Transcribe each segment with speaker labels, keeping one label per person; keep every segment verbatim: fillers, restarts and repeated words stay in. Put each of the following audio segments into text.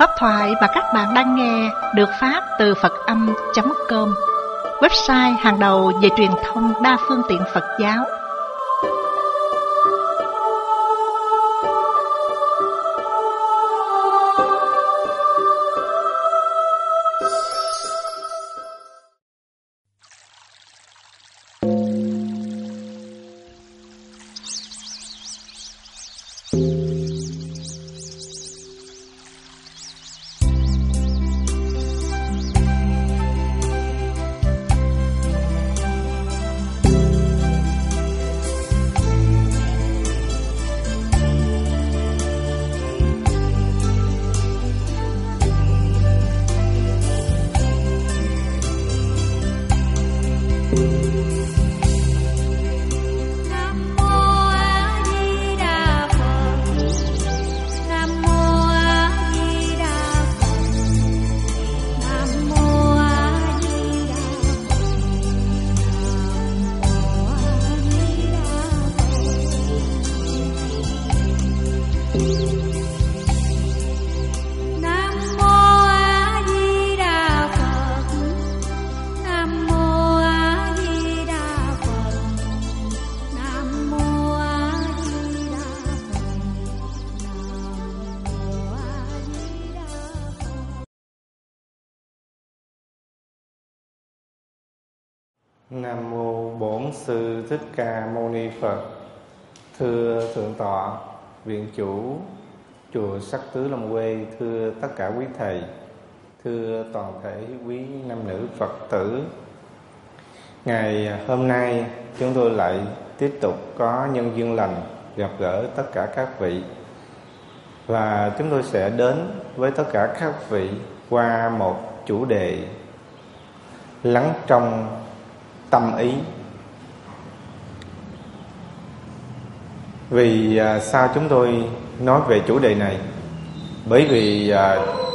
Speaker 1: Pháp thoại mà các bạn đang nghe được phát từ Phật Âm chấm com, website hàng đầu về truyền thông đa phương tiện Phật giáo.
Speaker 2: Nam mô Bổn Sư Thích Ca Mâu Ni Phật. Thưa Thượng tọa, Viện chủ chùa Sắc Tứ Long Quê, thưa tất cả quý thầy, thưa toàn thể quý nam nữ Phật tử. Ngày hôm nay chúng tôi lại tiếp tục có nhân duyên lành gặp gỡ tất cả các vị, và chúng tôi sẽ đến với tất cả các vị qua một chủ đề lắng trong tâm ý. Vì à, sao chúng tôi nói về chủ đề này? Bởi vì à,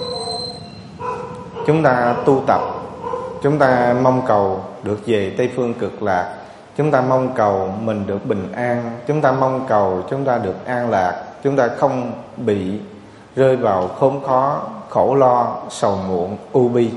Speaker 2: chúng ta tu tập, chúng ta mong cầu được về Tây Phương Cực Lạc, chúng ta mong cầu mình được bình an, chúng ta mong cầu chúng ta được an lạc, chúng ta không bị rơi vào khốn khó, khổ lo, sầu muộn, u bi.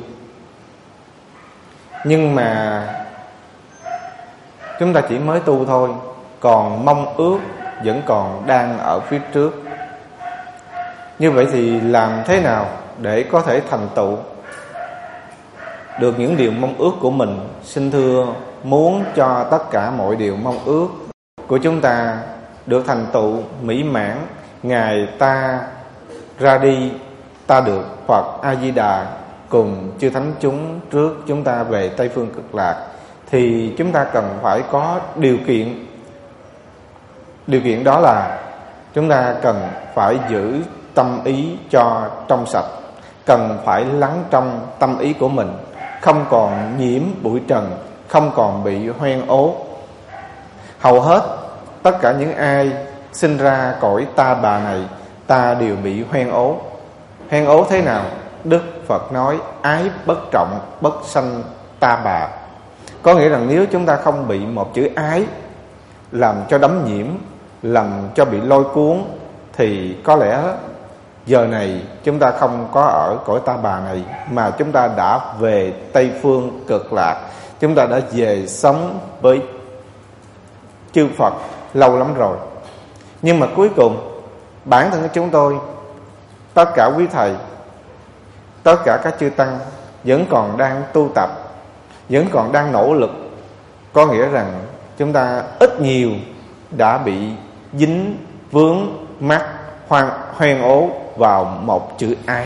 Speaker 2: Nhưng mà chúng ta chỉ mới tu thôi, còn mong ước vẫn còn đang ở phía trước. Như vậy thì làm thế nào để có thể thành tựu được những điều mong ước của mình? Xin thưa, muốn cho tất cả mọi điều mong ước của chúng ta được thành tựu mỹ mãn, ngày ta ra đi, ta được Phật A Di Đà cùng chư thánh chúng trước chúng ta về Tây Phương Cực Lạc, thì chúng ta cần phải có điều kiện. Điều kiện đó là chúng ta cần phải giữ tâm ý cho trong sạch, cần phải lắng trong tâm ý của mình, không còn nhiễm bụi trần, không còn bị hoen ố. Hầu hết tất cả những ai sinh ra cõi ta bà này, ta đều bị hoen ố. Hoen ố thế nào? Đức Phật nói ái bất trọng, bất sanh ta bà. Có nghĩa rằng nếu chúng ta không bị một chữ ái làm cho đắm nhiễm, làm cho bị lôi cuốn, thì có lẽ giờ này chúng ta không có ở cõi ta bà này, mà chúng ta đã về Tây Phương Cực Lạc. Chúng ta đã về sống với chư Phật lâu lắm rồi. Nhưng mà cuối cùng bản thân chúng tôi, tất cả quý thầy, tất cả các chư tăng vẫn còn đang tu tập, vẫn còn đang nỗ lực. Có nghĩa rằng chúng ta ít nhiều đã bị dính vướng mắc hoang, hoen ố vào một chữ ái.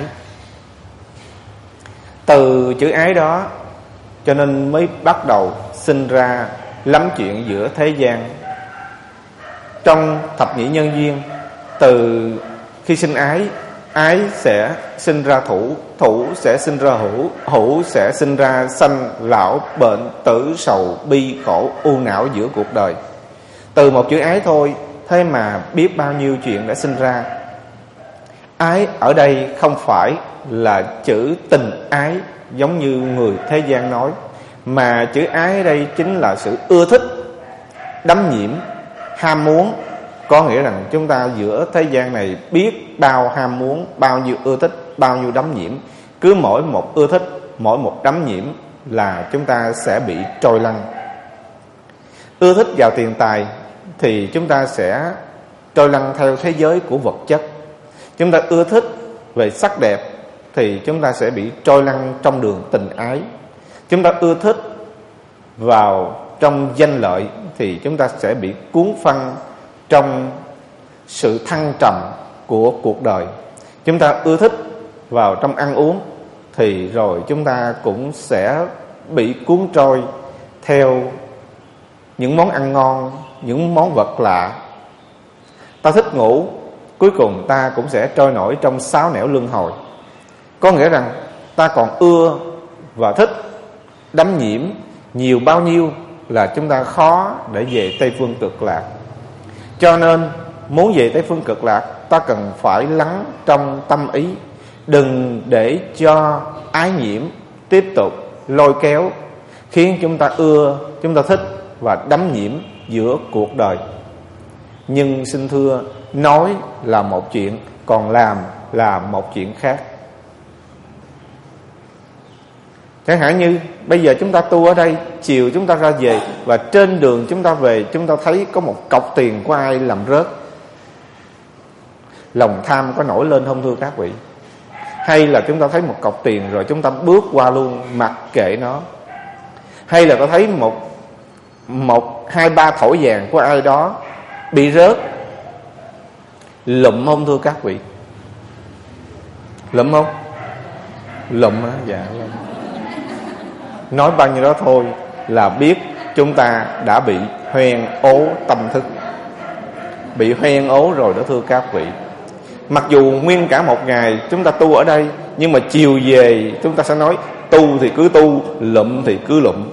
Speaker 2: Từ chữ ái đó cho nên mới bắt đầu sinh ra lắm chuyện giữa thế gian. Trong thập nhị nhân duyên, từ khi sinh ái, ái sẽ sinh ra thủ, thủ sẽ sinh ra hữu, hữu sẽ sinh ra sanh, lão, bệnh, tử, sầu, bi, khổ, u não giữa cuộc đời. Từ một chữ ái thôi, thế mà biết bao nhiêu chuyện đã sinh ra. Ái ở đây không phải là chữ tình ái giống như người thế gian nói, mà chữ ái ở đây chính là sự ưa thích, đắm nhiễm, ham muốn, Có nghĩa rằng chúng ta giữa thế gian này biết bao ham muốn, bao nhiêu ưa thích, bao nhiêu đắm nhiễm. Cứ mỗi một ưa thích, mỗi một đắm nhiễm là chúng ta sẽ bị trôi lăn. Ưa thích vào tiền tài thì chúng ta sẽ trôi lăn theo thế giới của vật chất. Chúng ta ưa thích về sắc đẹp thì chúng ta sẽ bị trôi lăn trong đường tình ái. Chúng ta ưa thích vào trong danh lợi thì chúng ta sẽ bị cuốn phăng trong sự thăng trầm của cuộc đời. Chúng ta ưa thích vào trong ăn uống thì rồi chúng ta cũng sẽ bị cuốn trôi theo những món ăn ngon, những món vật lạ. Ta thích ngủ, cuối cùng ta cũng sẽ trôi nổi trong sáu nẻo luân hồi. Có nghĩa rằng ta còn ưa và thích đắm nhiễm nhiều bao nhiêu là chúng ta khó để về Tây Phương Cực Lạc. Cho nên muốn về Tây Phương Cực Lạc, ta cần phải lắng trong tâm ý, đừng để cho ái nhiễm tiếp tục lôi kéo, khiến chúng ta ưa, chúng ta thích và đắm nhiễm giữa cuộc đời. Nhưng xin thưa, nói là một chuyện, còn làm là một chuyện khác. Chẳng hạn như bây giờ chúng ta tu ở đây, chiều chúng ta ra về, và trên đường chúng ta về, chúng ta thấy có một cọc tiền của ai làm rớt. Lòng tham có nổi lên không thưa các vị? Hay là chúng ta thấy một cọc tiền rồi chúng ta bước qua luôn, mặc kệ nó? Hay là có thấy một một hai ba thỏi vàng của ai đó bị rớt, lụm không thưa các vị? Lụm không? Lụm á, dạ. Nói bao nhiêu đó thôi là biết chúng ta đã bị hoen ố tâm thức, bị hoen ố rồi đó thưa các vị. Mặc dù nguyên cả một ngày chúng ta tu ở đây, nhưng mà chiều về chúng ta sẽ nói tu thì cứ tu, lụm thì cứ lụm.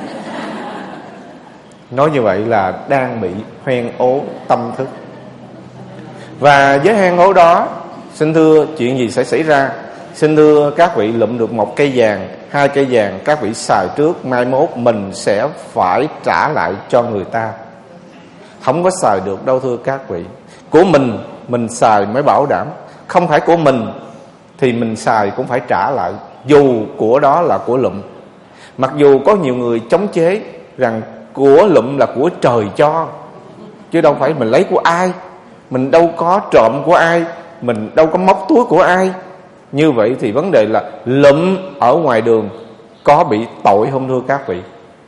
Speaker 2: Nói như vậy là đang bị hoen ố tâm thức. Và với hoen ố đó, xin thưa, chuyện gì sẽ xảy ra? Xin thưa các vị, lụm được một cây vàng, hai cây vàng các vị xài trước, mai mốt mình sẽ phải trả lại cho người ta. Không có xài được đâu thưa các vị. Của mình, mình xài mới bảo đảm. Không phải của mình thì mình xài cũng phải trả lại, dù của đó là của lụm. Mặc dù có nhiều người chống chế rằng của lụm là của trời cho, chứ đâu phải mình lấy của ai. Mình đâu có trộm của ai, mình đâu có móc túi của ai. Như vậy thì vấn đề là lụm ở ngoài đường có bị tội không thưa các vị?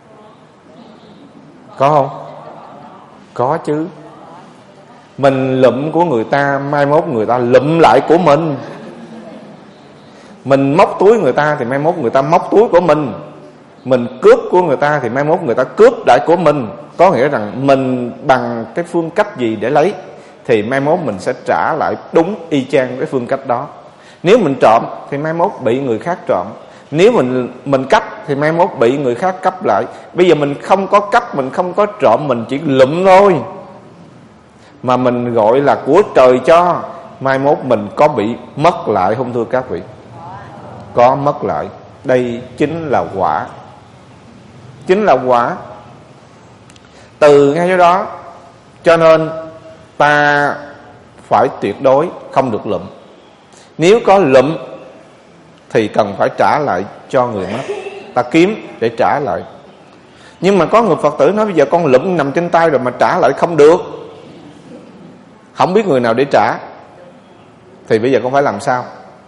Speaker 2: Có không? Có chứ. Mình lụm của người ta, mai mốt người ta lụm lại của mình. Mình móc túi người ta thì mai mốt người ta móc túi của mình. Mình cướp của người ta thì mai mốt người ta cướp lại của mình. Có nghĩa rằng mình bằng cái phương cách gì để lấy thì mai mốt mình sẽ trả lại đúng y chang cái phương cách đó. Nếu mình trộm thì mai mốt bị người khác trộm. Nếu mình mình cắp thì mai mốt bị người khác cắp lại. Bây giờ mình không có cắp, mình không có trộm, mình chỉ lụm thôi, mà mình gọi là của trời cho, mai mốt mình có bị mất lại không thưa các vị? Có mất lại. Đây chính là quả. Chính là quả. Từ ngay đó, cho nên ta phải tuyệt đối không được lụm. Nếu có lụm thì cần phải trả lại cho người mất. Ta kiếm để trả lại. Nhưng mà có người Phật tử nói bây giờ con lụm nằm trên tay rồi mà trả lại không được, không biết người nào để trả, thì bây giờ con phải làm sao?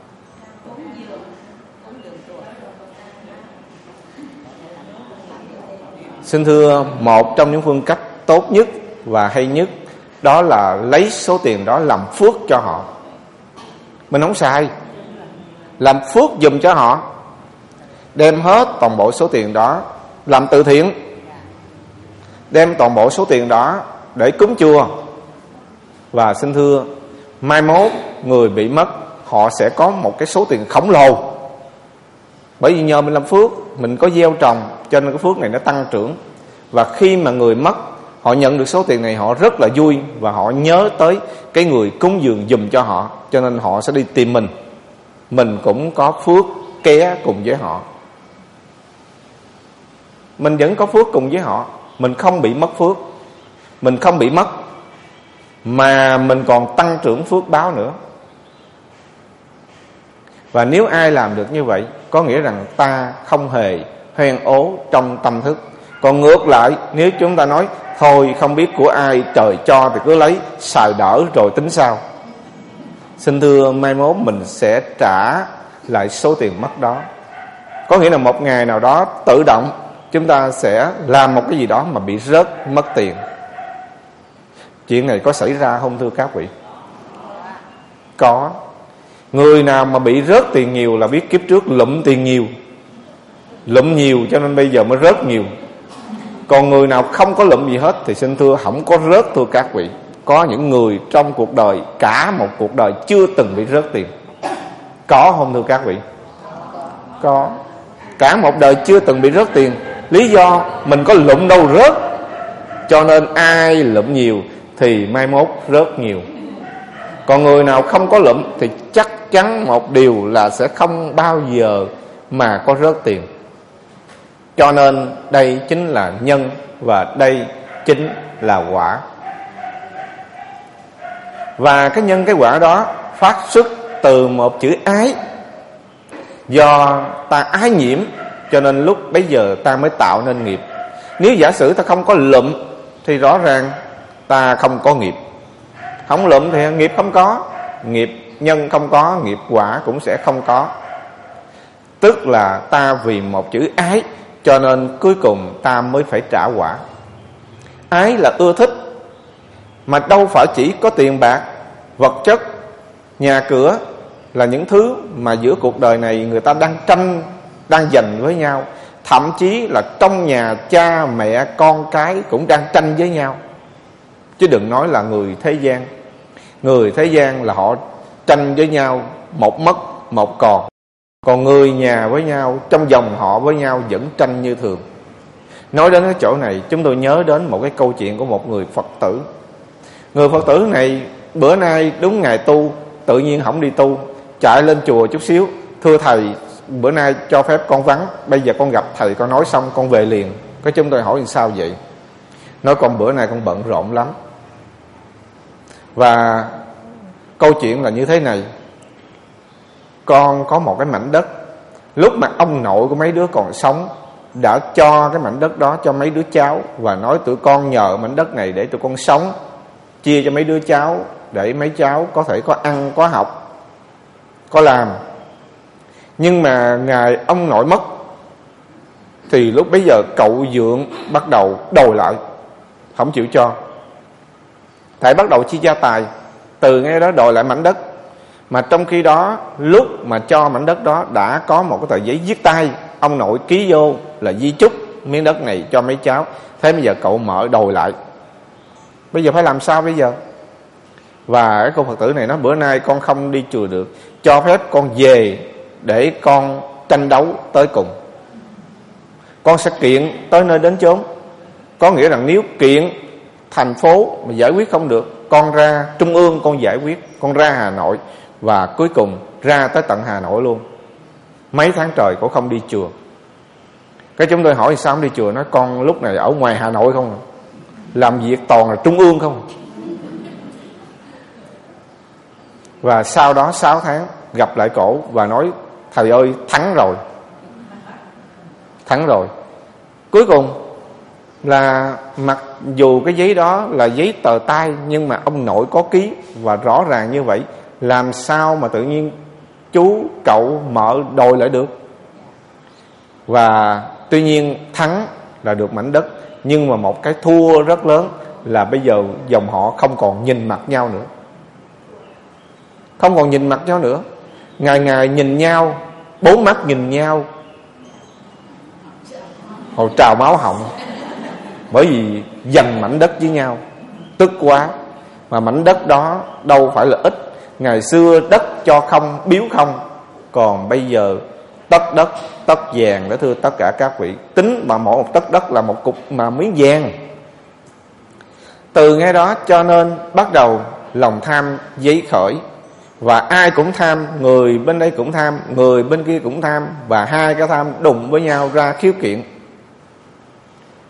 Speaker 2: Xin thưa, một trong những phương cách tốt nhất và hay nhất đó là lấy số tiền đó làm phước cho họ. Mình không xài, làm phước giùm cho họ. Đem hết toàn bộ số tiền đó làm từ thiện. Đem toàn bộ số tiền đó để cúng chùa. Và xin thưa, mai mốt người bị mất họ sẽ có một cái số tiền khổng lồ. Bởi vì nhờ mình làm phước, mình có gieo trồng, cho nên cái phước này nó tăng trưởng. Và khi mà người mất, họ nhận được số tiền này, họ rất là vui. Và họ nhớ tới cái người cúng dường giùm cho họ, cho nên họ sẽ đi tìm mình. Mình cũng có phước ké cùng với họ. Mình vẫn có phước cùng với họ. Mình không bị mất phước, mình không bị mất. mà mình còn tăng trưởng phước báo nữa. Và nếu ai làm được như vậy, có nghĩa rằng ta không hề hoen ố trong tâm thức. Còn ngược lại, nếu chúng ta nói thôi không biết của ai, trời cho thì cứ lấy, xài đỡ rồi tính sau, xin thưa mai mốt mình sẽ trả lại số tiền mất đó. Có nghĩa là một ngày nào đó tự động chúng ta sẽ làm một cái gì đó mà bị rớt mất tiền. Chuyện này có xảy ra không thưa các vị? Có. Người nào mà bị rớt tiền nhiều là biết kiếp trước lụm tiền nhiều, lụm nhiều cho nên bây giờ mới rớt nhiều. Còn người nào không có lụm gì hết thì xin thưa không có rớt thưa các vị. Có những người trong cuộc đời, cả một cuộc đời chưa từng bị rớt tiền. Có không thưa các vị? Có. Cả một đời chưa từng bị rớt tiền. Lý do mình có lụm đâu rớt. Cho nên ai lụm nhiều thì mai mốt rớt nhiều. Còn người nào không có lụm thì chắc chắn một điều là sẽ không bao giờ mà có rớt tiền. Cho nên đây chính là nhân và đây chính là quả. Và cái nhân cái quả đó phát xuất từ một chữ ái. Do ta ái nhiễm cho nên lúc bấy giờ ta mới tạo nên nghiệp. Nếu giả sử ta không có lụm thì rõ ràng ta không có nghiệp. Không lụm thì nghiệp không có, nghiệp nhân không có, nghiệp quả cũng sẽ không có. Tức là ta vì một chữ ái cho nên cuối cùng ta mới phải trả quả. Ái là ưa thích, mà đâu phải chỉ có tiền bạc, vật chất, nhà cửa là những thứ mà giữa cuộc đời này người ta đang tranh, đang giành với nhau. Thậm chí là trong nhà cha mẹ con cái cũng đang tranh với nhau, chứ đừng nói là người thế gian. Người thế gian là họ tranh với nhau, một mất một còn. Còn người nhà với nhau, trong dòng họ với nhau vẫn tranh như thường. Nói đến cái chỗ này, chúng tôi nhớ đến một cái câu chuyện của một người Phật tử. Người Phật tử này bữa nay đúng ngày tu, tự nhiên không đi tu, chạy lên chùa chút xíu. Thưa thầy, bữa nay cho phép con vắng, bây giờ con gặp thầy con nói xong con về liền. Cái chúng tôi hỏi sao vậy? Nói con bữa nay con bận rộn lắm. Và câu chuyện là như thế này. Con có một cái mảnh đất, lúc mà ông nội của mấy đứa còn sống đã cho cái mảnh đất đó cho mấy đứa cháu, và nói tụi con nhờ mảnh đất này để tụi con sống, chia cho mấy đứa cháu để mấy cháu có thể có ăn, có học, có làm. Nhưng mà ngày ông nội mất thì lúc bấy giờ cậu dượng bắt đầu đòi lại, không chịu cho. Thầy bắt đầu chi gia tài, từ ngay đó đòi lại mảnh đất. Mà trong khi đó lúc mà cho mảnh đất đó đã có một cái tờ giấy viết tay, ông nội ký vô là di chúc miếng đất này cho mấy cháu. Thế bây giờ cậu mở đòi lại, bây giờ phải làm sao bây giờ? Và cái cô Phật tử này nói bữa nay con không đi chùa được, cho phép con về để con tranh đấu tới cùng. Con sẽ kiện tới nơi đến chốn. Có nghĩa rằng nếu kiện thành phố mà giải quyết không được, con ra trung ương con giải quyết, con ra Hà Nội, và cuối cùng ra tới tận Hà Nội luôn. Mấy tháng trời cổ không đi chùa. Cái chúng tôi hỏi sao không đi chùa? Nói con lúc này ở ngoài Hà Nội không, làm việc toàn là trung ương không. Và sau đó sáu tháng gặp lại cổ và nói thầy ơi thắng rồi, thắng rồi. Cuối cùng là mặc dù cái giấy đó là giấy tờ tay, nhưng mà ông nội có ký và rõ ràng như vậy, làm sao mà tự nhiên chú cậu mở đòi lại được. Và tuy nhiên thắng là được mảnh đất, nhưng mà một cái thua rất lớn là bây giờ dòng họ không còn nhìn mặt nhau nữa. Không còn nhìn mặt nhau nữa. Ngày ngày nhìn nhau, bốn mắt nhìn nhau, hồi trào máu họng. Bởi vì giành mảnh đất với nhau, tức quá. Mà mảnh đất đó đâu phải là ít. Ngày xưa đất cho không, biếu không. Còn bây giờ tất đất, tất vàng đó thưa tất cả các vị. Tính mà mỗi một tất đất là một cục mà miếng vàng. Từ ngay đó cho nên bắt đầu lòng tham dấy khởi. Và ai cũng tham, người bên đây cũng tham, người bên kia cũng tham. Và hai cái tham đụng với nhau ra khiếu kiện.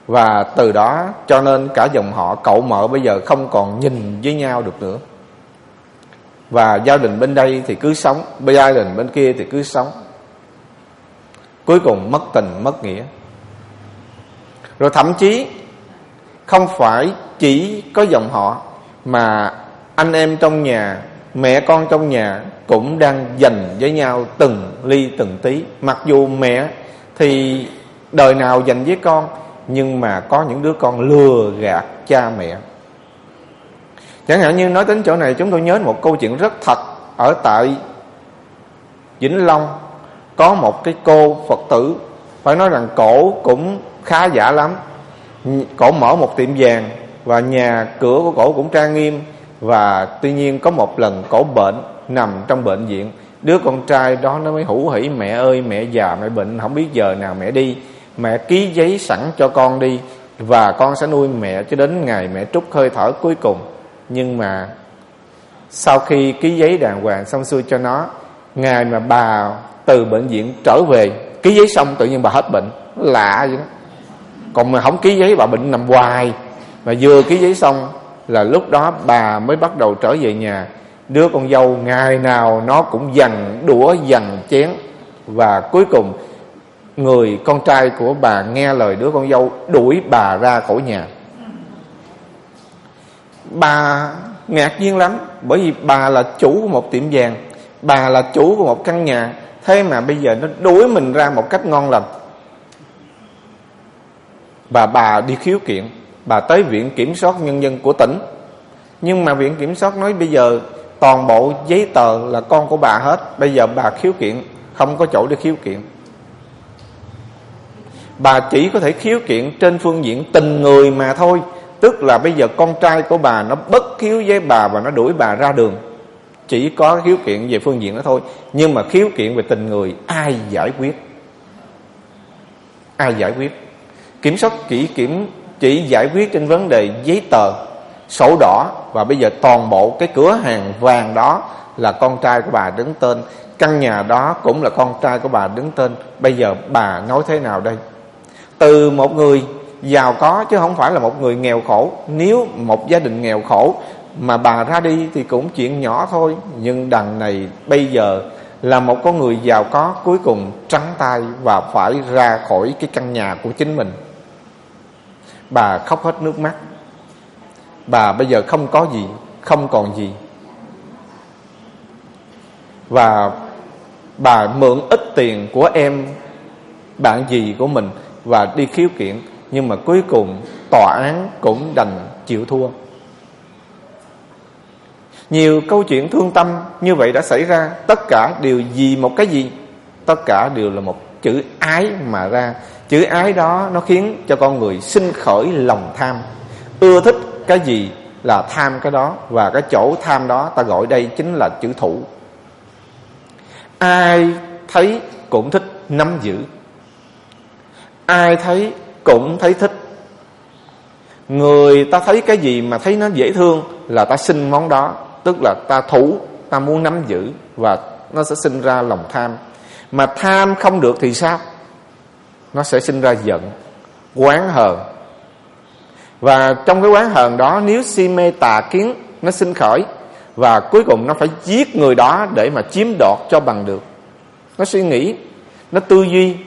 Speaker 2: Và từ đó cho nên cả dòng họ cậu mợ bây giờ không còn nhìn với nhau được nữa. Và gia đình bên đây thì cứ sống, bên gia đình bên kia thì cứ sống. Cuối cùng mất tình mất nghĩa. Rồi thậm chí không phải chỉ có dòng họ, mà anh em trong nhà, mẹ con trong nhà cũng đang giành với nhau từng ly từng tí. Mặc dù mẹ thì đời nào giành với con, nhưng mà có những đứa con lừa gạt cha mẹ. Chẳng hạn như nói đến chỗ này, chúng tôi nhớ một câu chuyện rất thật. Ở tại Vĩnh Long có một cái cô Phật tử, phải nói rằng cổ cũng khá giả lắm. Cổ mở một tiệm vàng và nhà cửa của cổ cũng trang nghiêm. Và tuy nhiên có một lần cổ bệnh, nằm trong bệnh viện. Đứa con trai đó nó mới hủ hỉ: mẹ ơi, mẹ già mẹ bệnh, không biết giờ nào mẹ đi, mẹ ký giấy sẵn cho con đi, và con sẽ nuôi mẹ cho đến ngày mẹ trút hơi thở cuối cùng. Nhưng mà sau khi ký giấy đàng hoàng xong xuôi cho nó, ngày mà bà từ bệnh viện trở về, ký giấy xong tự nhiên bà hết bệnh. Lạ vậy đó. Còn mà không ký giấy bà bệnh nằm hoài. Mà vừa ký giấy xong là lúc đó bà mới bắt đầu trở về nhà. Đứa con dâu ngày nào nó cũng giằng đũa giằng chén. Và cuối cùng người con trai của bà nghe lời đứa con dâu đuổi bà ra khỏi nhà. Bà ngạc nhiên lắm, bởi vì bà là chủ của một tiệm vàng, bà là chủ của một căn nhà, thế mà bây giờ nó đuổi mình ra một cách ngon lành. Và bà đi khiếu kiện, bà tới Viện Kiểm soát Nhân dân của tỉnh. Nhưng mà Viện Kiểm soát nói bây giờ toàn bộ giấy tờ là con của bà hết, bây giờ bà khiếu kiện không có chỗ để khiếu kiện. Bà chỉ có thể khiếu kiện trên phương diện tình người mà thôi. Tức là bây giờ con trai của bà nó bất hiếu với bà và nó đuổi bà ra đường, chỉ có khiếu kiện về phương diện đó thôi. Nhưng mà khiếu kiện về tình người ai giải quyết? Ai giải quyết? Kiểm soát chỉ kiểm chỉ giải quyết trên vấn đề giấy tờ, sổ đỏ. Và bây giờ toàn bộ cái cửa hàng vàng đó là con trai của bà đứng tên, căn nhà đó cũng là con trai của bà đứng tên. Bây giờ bà nói thế nào đây? Từ một người giàu có chứ không phải là một người nghèo khổ. Nếu một gia đình nghèo khổ mà bà ra đi thì cũng chuyện nhỏ thôi. Nhưng đằng này bây giờ là một con người giàu có, cuối cùng trắng tay và phải ra khỏi cái căn nhà của chính mình. Bà khóc hết nước mắt. Bà bây giờ không có gì, không còn gì. Và bà mượn ít tiền của em bạn dì của mình và đi khiếu kiện. Nhưng mà cuối cùng tòa án cũng đành chịu thua. Nhiều câu chuyện thương tâm như vậy đã xảy ra. Tất cả đều vì một cái gì? Tất cả đều là một chữ ái mà ra. Chữ ái đó nó khiến cho con người sinh khởi lòng tham. Ưa thích cái gì là tham cái đó. Và cái chỗ tham đó ta gọi đây chính là chữ thủ. Ai thấy cũng thích nắm giữ, ai thấy cũng thấy thích. Người ta thấy cái gì mà thấy nó dễ thương là ta xin món đó. Tức là ta thủ, ta muốn nắm giữ, và nó sẽ sinh ra lòng tham. Mà tham không được thì sao? Nó sẽ sinh ra giận, oán hờn. Và trong cái oán hờn đó, nếu si mê tà kiến nó sinh khởi, và cuối cùng nó phải giết người đó để mà chiếm đoạt cho bằng được. Nó suy nghĩ, nó tư duy.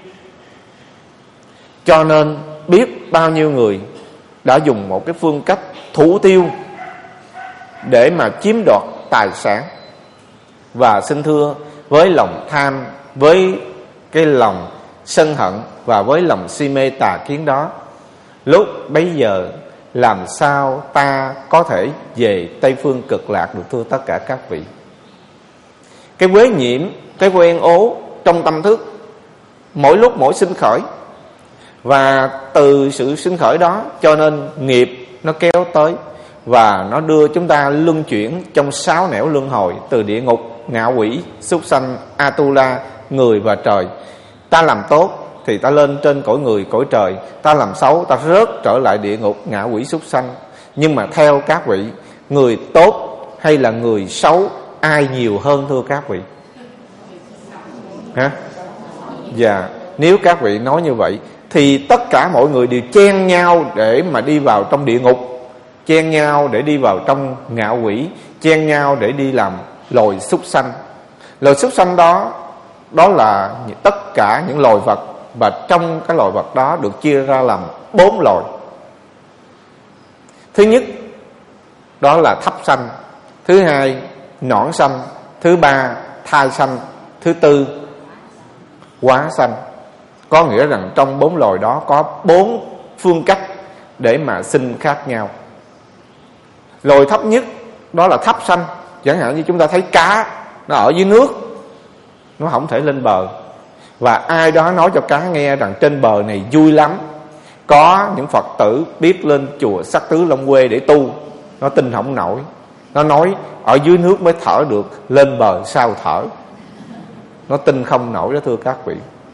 Speaker 2: Cho nên biết bao nhiêu người đã dùng một cái phương cách thủ tiêu để mà chiếm đoạt tài sản. Và xin thưa, với lòng tham, với cái lòng sân hận và với lòng si mê tà kiến đó, lúc bấy giờ làm sao ta có thể về Tây Phương Cực Lạc được, thưa tất cả các vị? Cái quế nhiễm, cái quen ố trong tâm thức mỗi lúc mỗi sinh khởi. Và từ sự sinh khởi đó cho nên nghiệp nó kéo tới, và nó đưa chúng ta luân chuyển trong sáu nẻo luân hồi, từ địa ngục, ngạ quỷ, súc sanh, Atula, người và trời. Ta làm tốt thì ta lên trên cõi người, cõi trời. Ta làm xấu, ta rớt trở lại địa ngục, ngạ quỷ, súc sanh. Nhưng mà theo các vị, người tốt hay là người xấu, ai nhiều hơn thưa các vị? Hả? Dạ, nếu các vị nói như vậy, thì tất cả mọi người đều chen nhau để mà đi vào trong địa ngục, chen nhau để đi vào trong ngạ quỷ, chen nhau để đi làm loài súc sanh. Loài súc sanh đó, đó là tất cả những loài vật, và trong cái loài vật đó được chia ra làm bốn loài. Thứ nhất đó là thấp sanh, thứ hai nõn sanh, thứ ba thai sanh, thứ tư quá sanh. Có nghĩa rằng trong bốn loài đó có bốn phương cách để mà sinh khác nhau. Loài thấp nhất đó là thấp sanh. Chẳng hạn như chúng ta thấy cá nó ở dưới nước, nó không thể lên bờ, và ai đó nói cho cá nghe rằng trên bờ này vui lắm, có những Phật tử biết lên chùa Sắc Tứ Long Quê để tu. Nó tin không nổi, nó nói ở dưới nước mới thở được, lên bờ sao thở. Nó tin không nổi đó thưa các vị.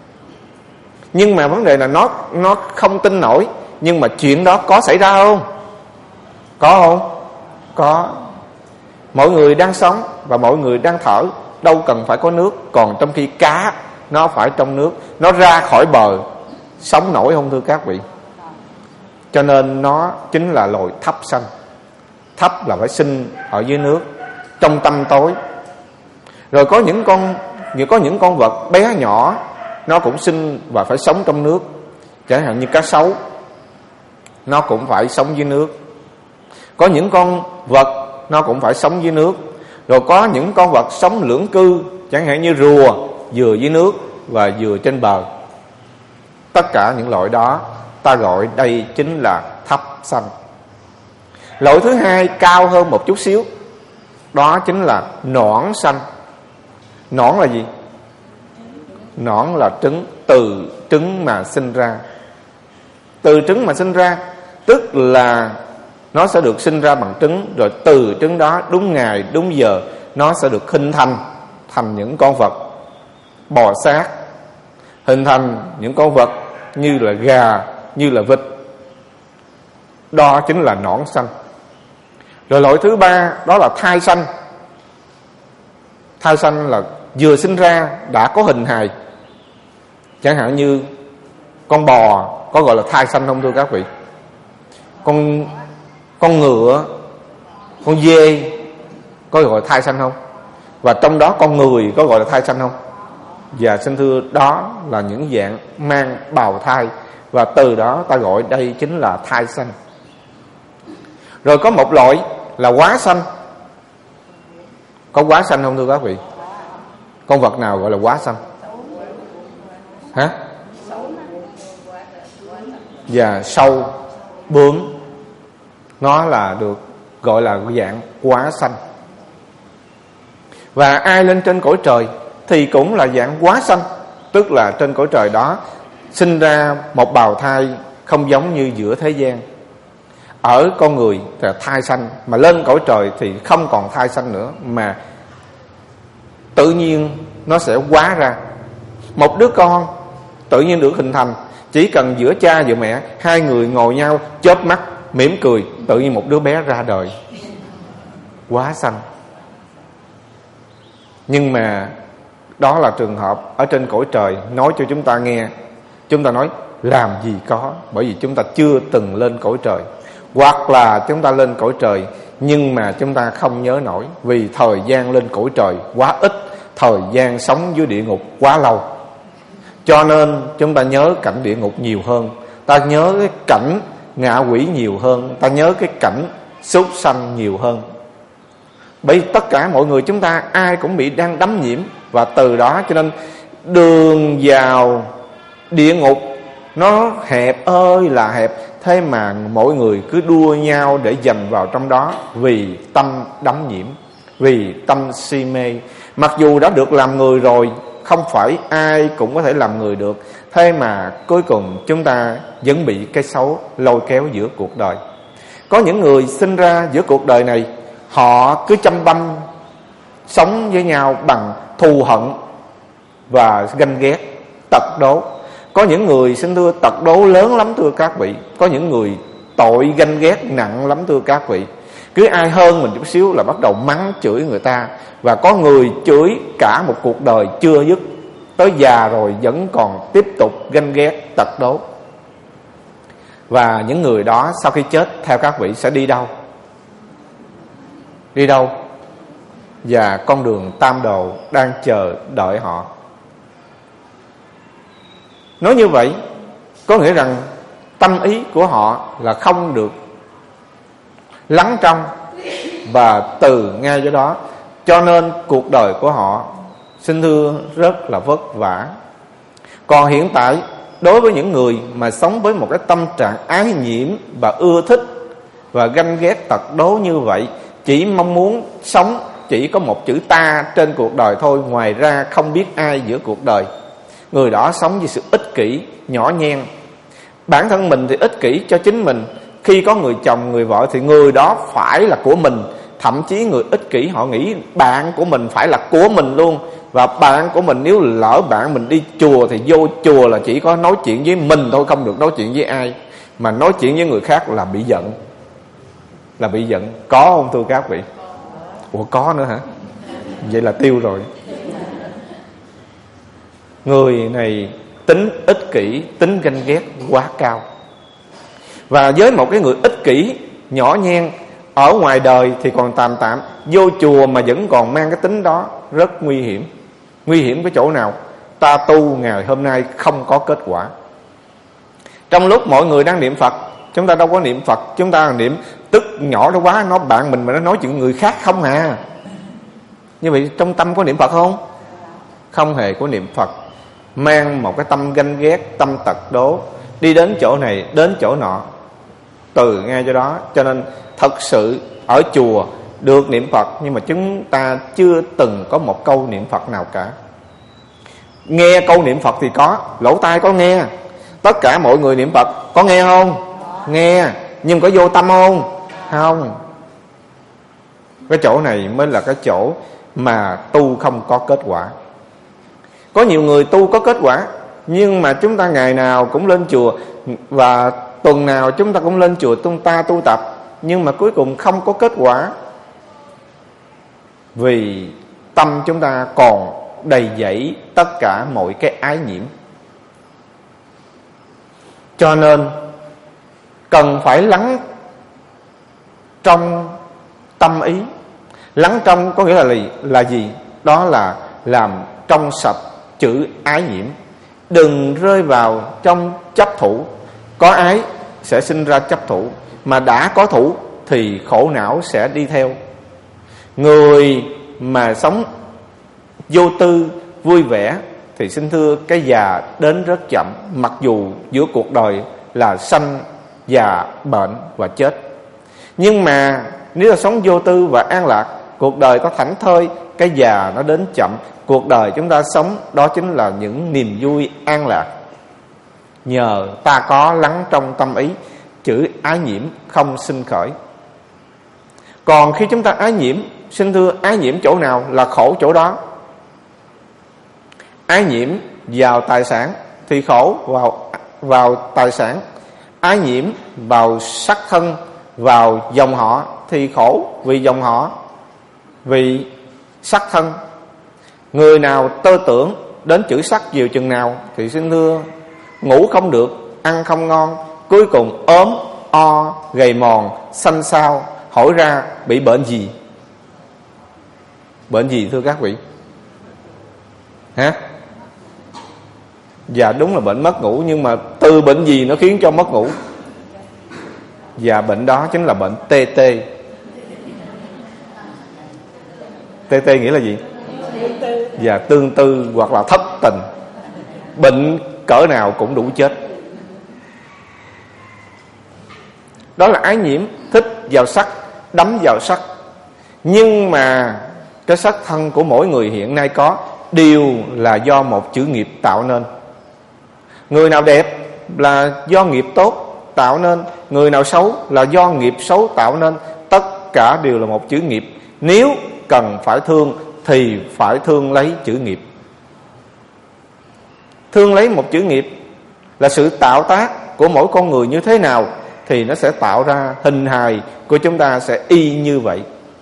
Speaker 2: Nhưng mà vấn đề là nó nó không tin nổi, nhưng mà chuyện đó có xảy ra không? Có không? Có. Mọi người đang sống và mọi người đang thở, đâu cần phải có nước. Còn trong khi cá nó phải trong nước, nó ra khỏi bờ sống nổi không thưa các vị? Cho nên nó chính là loài thấp sanh. Thấp là phải sinh ở dưới nước, trong tăm tối. Rồi có những con có những con vật bé nhỏ, nó cũng sinh và phải sống trong nước. Chẳng hạn như cá sấu, nó cũng phải sống dưới nước. Có những con vật nó cũng phải sống dưới nước. Rồi có những con vật sống lưỡng cư, chẳng hạn như rùa, vừa dưới nước và vừa trên bờ. Tất cả những loại đó ta gọi đây chính là thấp sanh. Loại thứ hai cao hơn một chút xíu, đó chính là nõn sanh. Nõn là gì? Nõn là trứng, từ trứng mà sinh ra. Từ trứng mà sinh ra, tức là nó sẽ được sinh ra bằng trứng, rồi từ trứng đó đúng ngày đúng giờ nó sẽ được hình thành thành những con vật bò sát, hình thành những con vật như là gà, như là vịt. Đó chính là nõn sanh. Rồi loại thứ ba đó là thai sanh. Thai sanh là vừa sinh ra đã có hình hài. Chẳng hạn như con bò có gọi là thai sanh không thưa các vị? Con con ngựa, con dê có gọi là thai sanh không? Và trong đó con người có gọi là thai sanh không? Và xin thưa, đó là những dạng mang bào thai, và từ đó ta gọi đây chính là thai sanh. Rồi có một loại là quá sanh. Có quá sanh không thưa các vị? Con vật nào gọi là quá sanh? Hả? Và sâu, bướm, nó là được gọi là dạng quá sanh. Và ai lên trên cõi trời thì cũng là dạng quá sanh, tức là trên cõi trời đó sinh ra một bào thai không giống như giữa thế gian. Ở con người thì thai sanh, mà lên cõi trời thì không còn thai sanh nữa, mà tự nhiên nó sẽ hóa ra một đứa con tự nhiên được hình thành. Chỉ cần giữa cha và mẹ, hai người ngồi nhau chớp mắt mỉm cười, tự nhiên một đứa bé ra đời. Quá sanh. Nhưng mà đó là trường hợp ở trên cõi trời. Nói cho chúng ta nghe, chúng ta nói làm gì có, bởi vì chúng ta chưa từng lên cõi trời. Hoặc là chúng ta lên cõi trời nhưng mà chúng ta không nhớ nổi, vì thời gian lên cõi trời quá ít, thời gian sống dưới địa ngục quá lâu. Cho nên chúng ta nhớ cảnh địa ngục nhiều hơn, ta nhớ cái cảnh ngạ quỷ nhiều hơn, ta nhớ cái cảnh súc sanh nhiều hơn. Bởi tất cả mọi người chúng ta ai cũng bị đang đắm nhiễm, và từ đó cho nên đường vào địa ngục nó hẹp ơi là hẹp. Thế mà mỗi người cứ đua nhau để dành vào trong đó, vì tâm đắm nhiễm, vì tâm si mê. Mặc dù đã được làm người rồi, không phải ai cũng có thể làm người được. Thế mà cuối cùng chúng ta vẫn bị cái xấu lôi kéo giữa cuộc đời. Có những người sinh ra giữa cuộc đời này, họ cứ chăm băm sống với nhau bằng thù hận và ganh ghét, tật đố. Có những người xin thưa tật đố lớn lắm thưa các vị. Có những người tội ganh ghét nặng lắm thưa các vị. Cứ ai hơn mình chút xíu là bắt đầu mắng chửi người ta. Và có người chửi cả một cuộc đời chưa dứt, tới già rồi vẫn còn tiếp tục ganh ghét tật đố. Và những người đó sau khi chết theo các vị sẽ đi đâu? Đi đâu? Và con đường tam đồ đang chờ đợi họ. Nói như vậy có nghĩa rằng tâm ý của họ là không được lắng trong và từ ngay do đó, cho nên cuộc đời của họ xin thưa rất là vất vả. Còn hiện tại đối với những người mà sống với một cái tâm trạng ái nhiễm và ưa thích và ganh ghét tật đố như vậy, chỉ mong muốn sống chỉ có một chữ ta trên cuộc đời thôi, ngoài ra không biết ai giữa cuộc đời, người đó sống với sự ích kỷ, nhỏ nhen. Bản thân mình thì ích kỷ cho chính mình. Khi có người chồng, người vợ thì người đó phải là của mình. Thậm chí người ích kỷ họ nghĩ bạn của mình phải là của mình luôn. Và bạn của mình, nếu lỡ bạn mình đi chùa thì vô chùa là chỉ có nói chuyện với mình thôi, không được nói chuyện với ai. Mà nói chuyện với người khác là bị giận. Là bị giận. Có không thưa các vị? Ủa có nữa hả? Vậy là tiêu rồi. Người này tính ích kỷ, tính ganh ghét quá cao. Và với một cái người ích kỷ, nhỏ nhen, ở ngoài đời thì còn tạm tạm, vô chùa mà vẫn còn mang cái tính đó, rất nguy hiểm. Nguy hiểm cái chỗ nào? Ta tu ngày hôm nay không có kết quả. Trong lúc mọi người đang niệm Phật, chúng ta đâu có niệm Phật, chúng ta niệm tức nhỏ đó quá, nó bạn mình mà nó nói chuyện người khác không à. Như vậy trong tâm có niệm Phật không? Không hề có niệm Phật. Mang một cái tâm ganh ghét, tâm tật đố, đi đến chỗ này, đến chỗ nọ, từ ngay cho đó. Cho nên thật sự ở chùa được niệm Phật, nhưng mà chúng ta chưa từng có một câu niệm Phật nào cả. Nghe câu niệm Phật thì có, lỗ tai có nghe. Tất cả mọi người niệm Phật có nghe không? Nghe. Nhưng có vô tâm không? Không. Cái chỗ này mới là cái chỗ mà tu không có kết quả. Có nhiều người tu có kết quả, nhưng mà chúng ta ngày nào cũng lên chùa, và tuần nào chúng ta cũng lên chùa chúng ta tu tập, nhưng mà cuối cùng không có kết quả. Vì tâm chúng ta còn đầy dẫy tất cả mọi cái ái nhiễm. Cho nên cần phải lắng trong tâm ý. Lắng trong có nghĩa là, là gì? Đó là làm trong sạch chữ ái nhiễm. Đừng rơi vào trong chấp thủ. Có ái sẽ sinh ra chấp thủ, mà đã có thủ thì khổ não sẽ đi theo. Người mà sống vô tư, vui vẻ thì xin thưa cái già đến rất chậm. Mặc dù giữa cuộc đời là sanh, già, bệnh và chết, nhưng mà nếu là sống vô tư và an lạc, cuộc đời có thảnh thơi, cái già nó đến chậm. Cuộc đời chúng ta sống đó chính là những niềm vui an lạc. Nhờ ta có lắng trong tâm ý, chữ ái nhiễm không sinh khởi. Còn khi chúng ta ái nhiễm, xin thưa ái nhiễm chỗ nào là khổ chỗ đó. Ái nhiễm vào tài sản thì khổ vào, vào tài sản. Ái nhiễm vào sắc thân, vào dòng họ thì khổ vì dòng họ, vì sắc thân. Người nào tơ tưởng đến chữ sắc nhiều chừng nào thì xin thưa ngủ không được, ăn không ngon, cuối cùng ốm, o, gầy mòn, xanh xao. Hỏi ra bị bệnh gì? Bệnh gì thưa các vị? Hả? Dạ đúng là bệnh mất ngủ, nhưng mà từ bệnh gì nó khiến cho mất ngủ? Và bệnh đó chính là bệnh tê tê. Tê tê nghĩa là gì? Và tương tư hoặc là thất tình. Bệnh cỡ nào cũng đủ chết. Đó là ái nhiễm, thích vào sắc, đắm vào sắc. Nhưng mà cái sắc thân của mỗi người hiện nay có đều là do một chữ nghiệp tạo nên. Người nào đẹp là do nghiệp tốt tạo nên, người nào xấu là do nghiệp xấu tạo nên. Tất cả đều là một chữ nghiệp. Nếu cần phải thương thì phải thương lấy chữ nghiệp. Thương lấy một chữ nghiệp là sự tạo tác của mỗi con người như thế nào thì nó sẽ tạo ra hình hài của chúng ta sẽ y như vậy.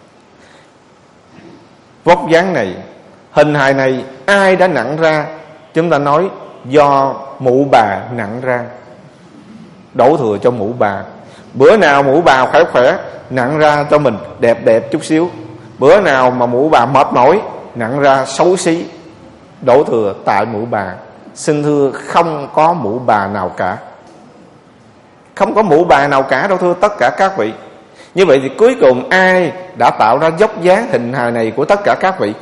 Speaker 2: Vóc dáng này, hình hài này ai đã nặng ra? Chúng ta nói do mụ bà nặng ra. đổ thừa cho mụ bà. Bữa nào mụ bà khỏe khỏe, nặng ra cho mình đẹp đẹp chút xíu. Bữa nào mà mụ bà mệt mỏi, nặng ra xấu xí, đổ thừa tại mụ bà. Xin thưa, không có mụ bà nào cả. Không có mụ bà nào cả đâu thưa tất cả các vị. Như vậy thì cuối cùng ai đã tạo ra dốc dáng hình hài này của tất cả các vị?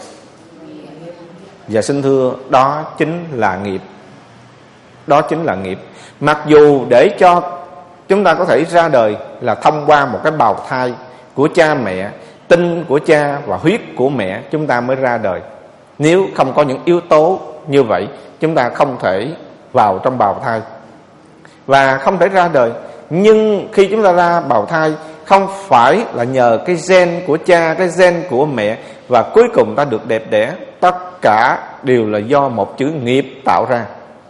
Speaker 2: Và xin thưa, đó chính là nghiệp. Đó chính là nghiệp. Mặc dù để cho chúng ta có thể ra đời là thông qua một cái bào thai của cha mẹ, tinh của cha và huyết của mẹ chúng ta mới ra đời. Nếu không có những yếu tố như vậy, chúng ta không thể vào trong bào thai và không thể ra đời. Nhưng khi chúng ta ra bào thai, không phải là nhờ cái gen của cha, cái gen của mẹ, và cuối cùng ta được đẹp đẽ. Tất cả đều là do một chữ nghiệp tạo ra.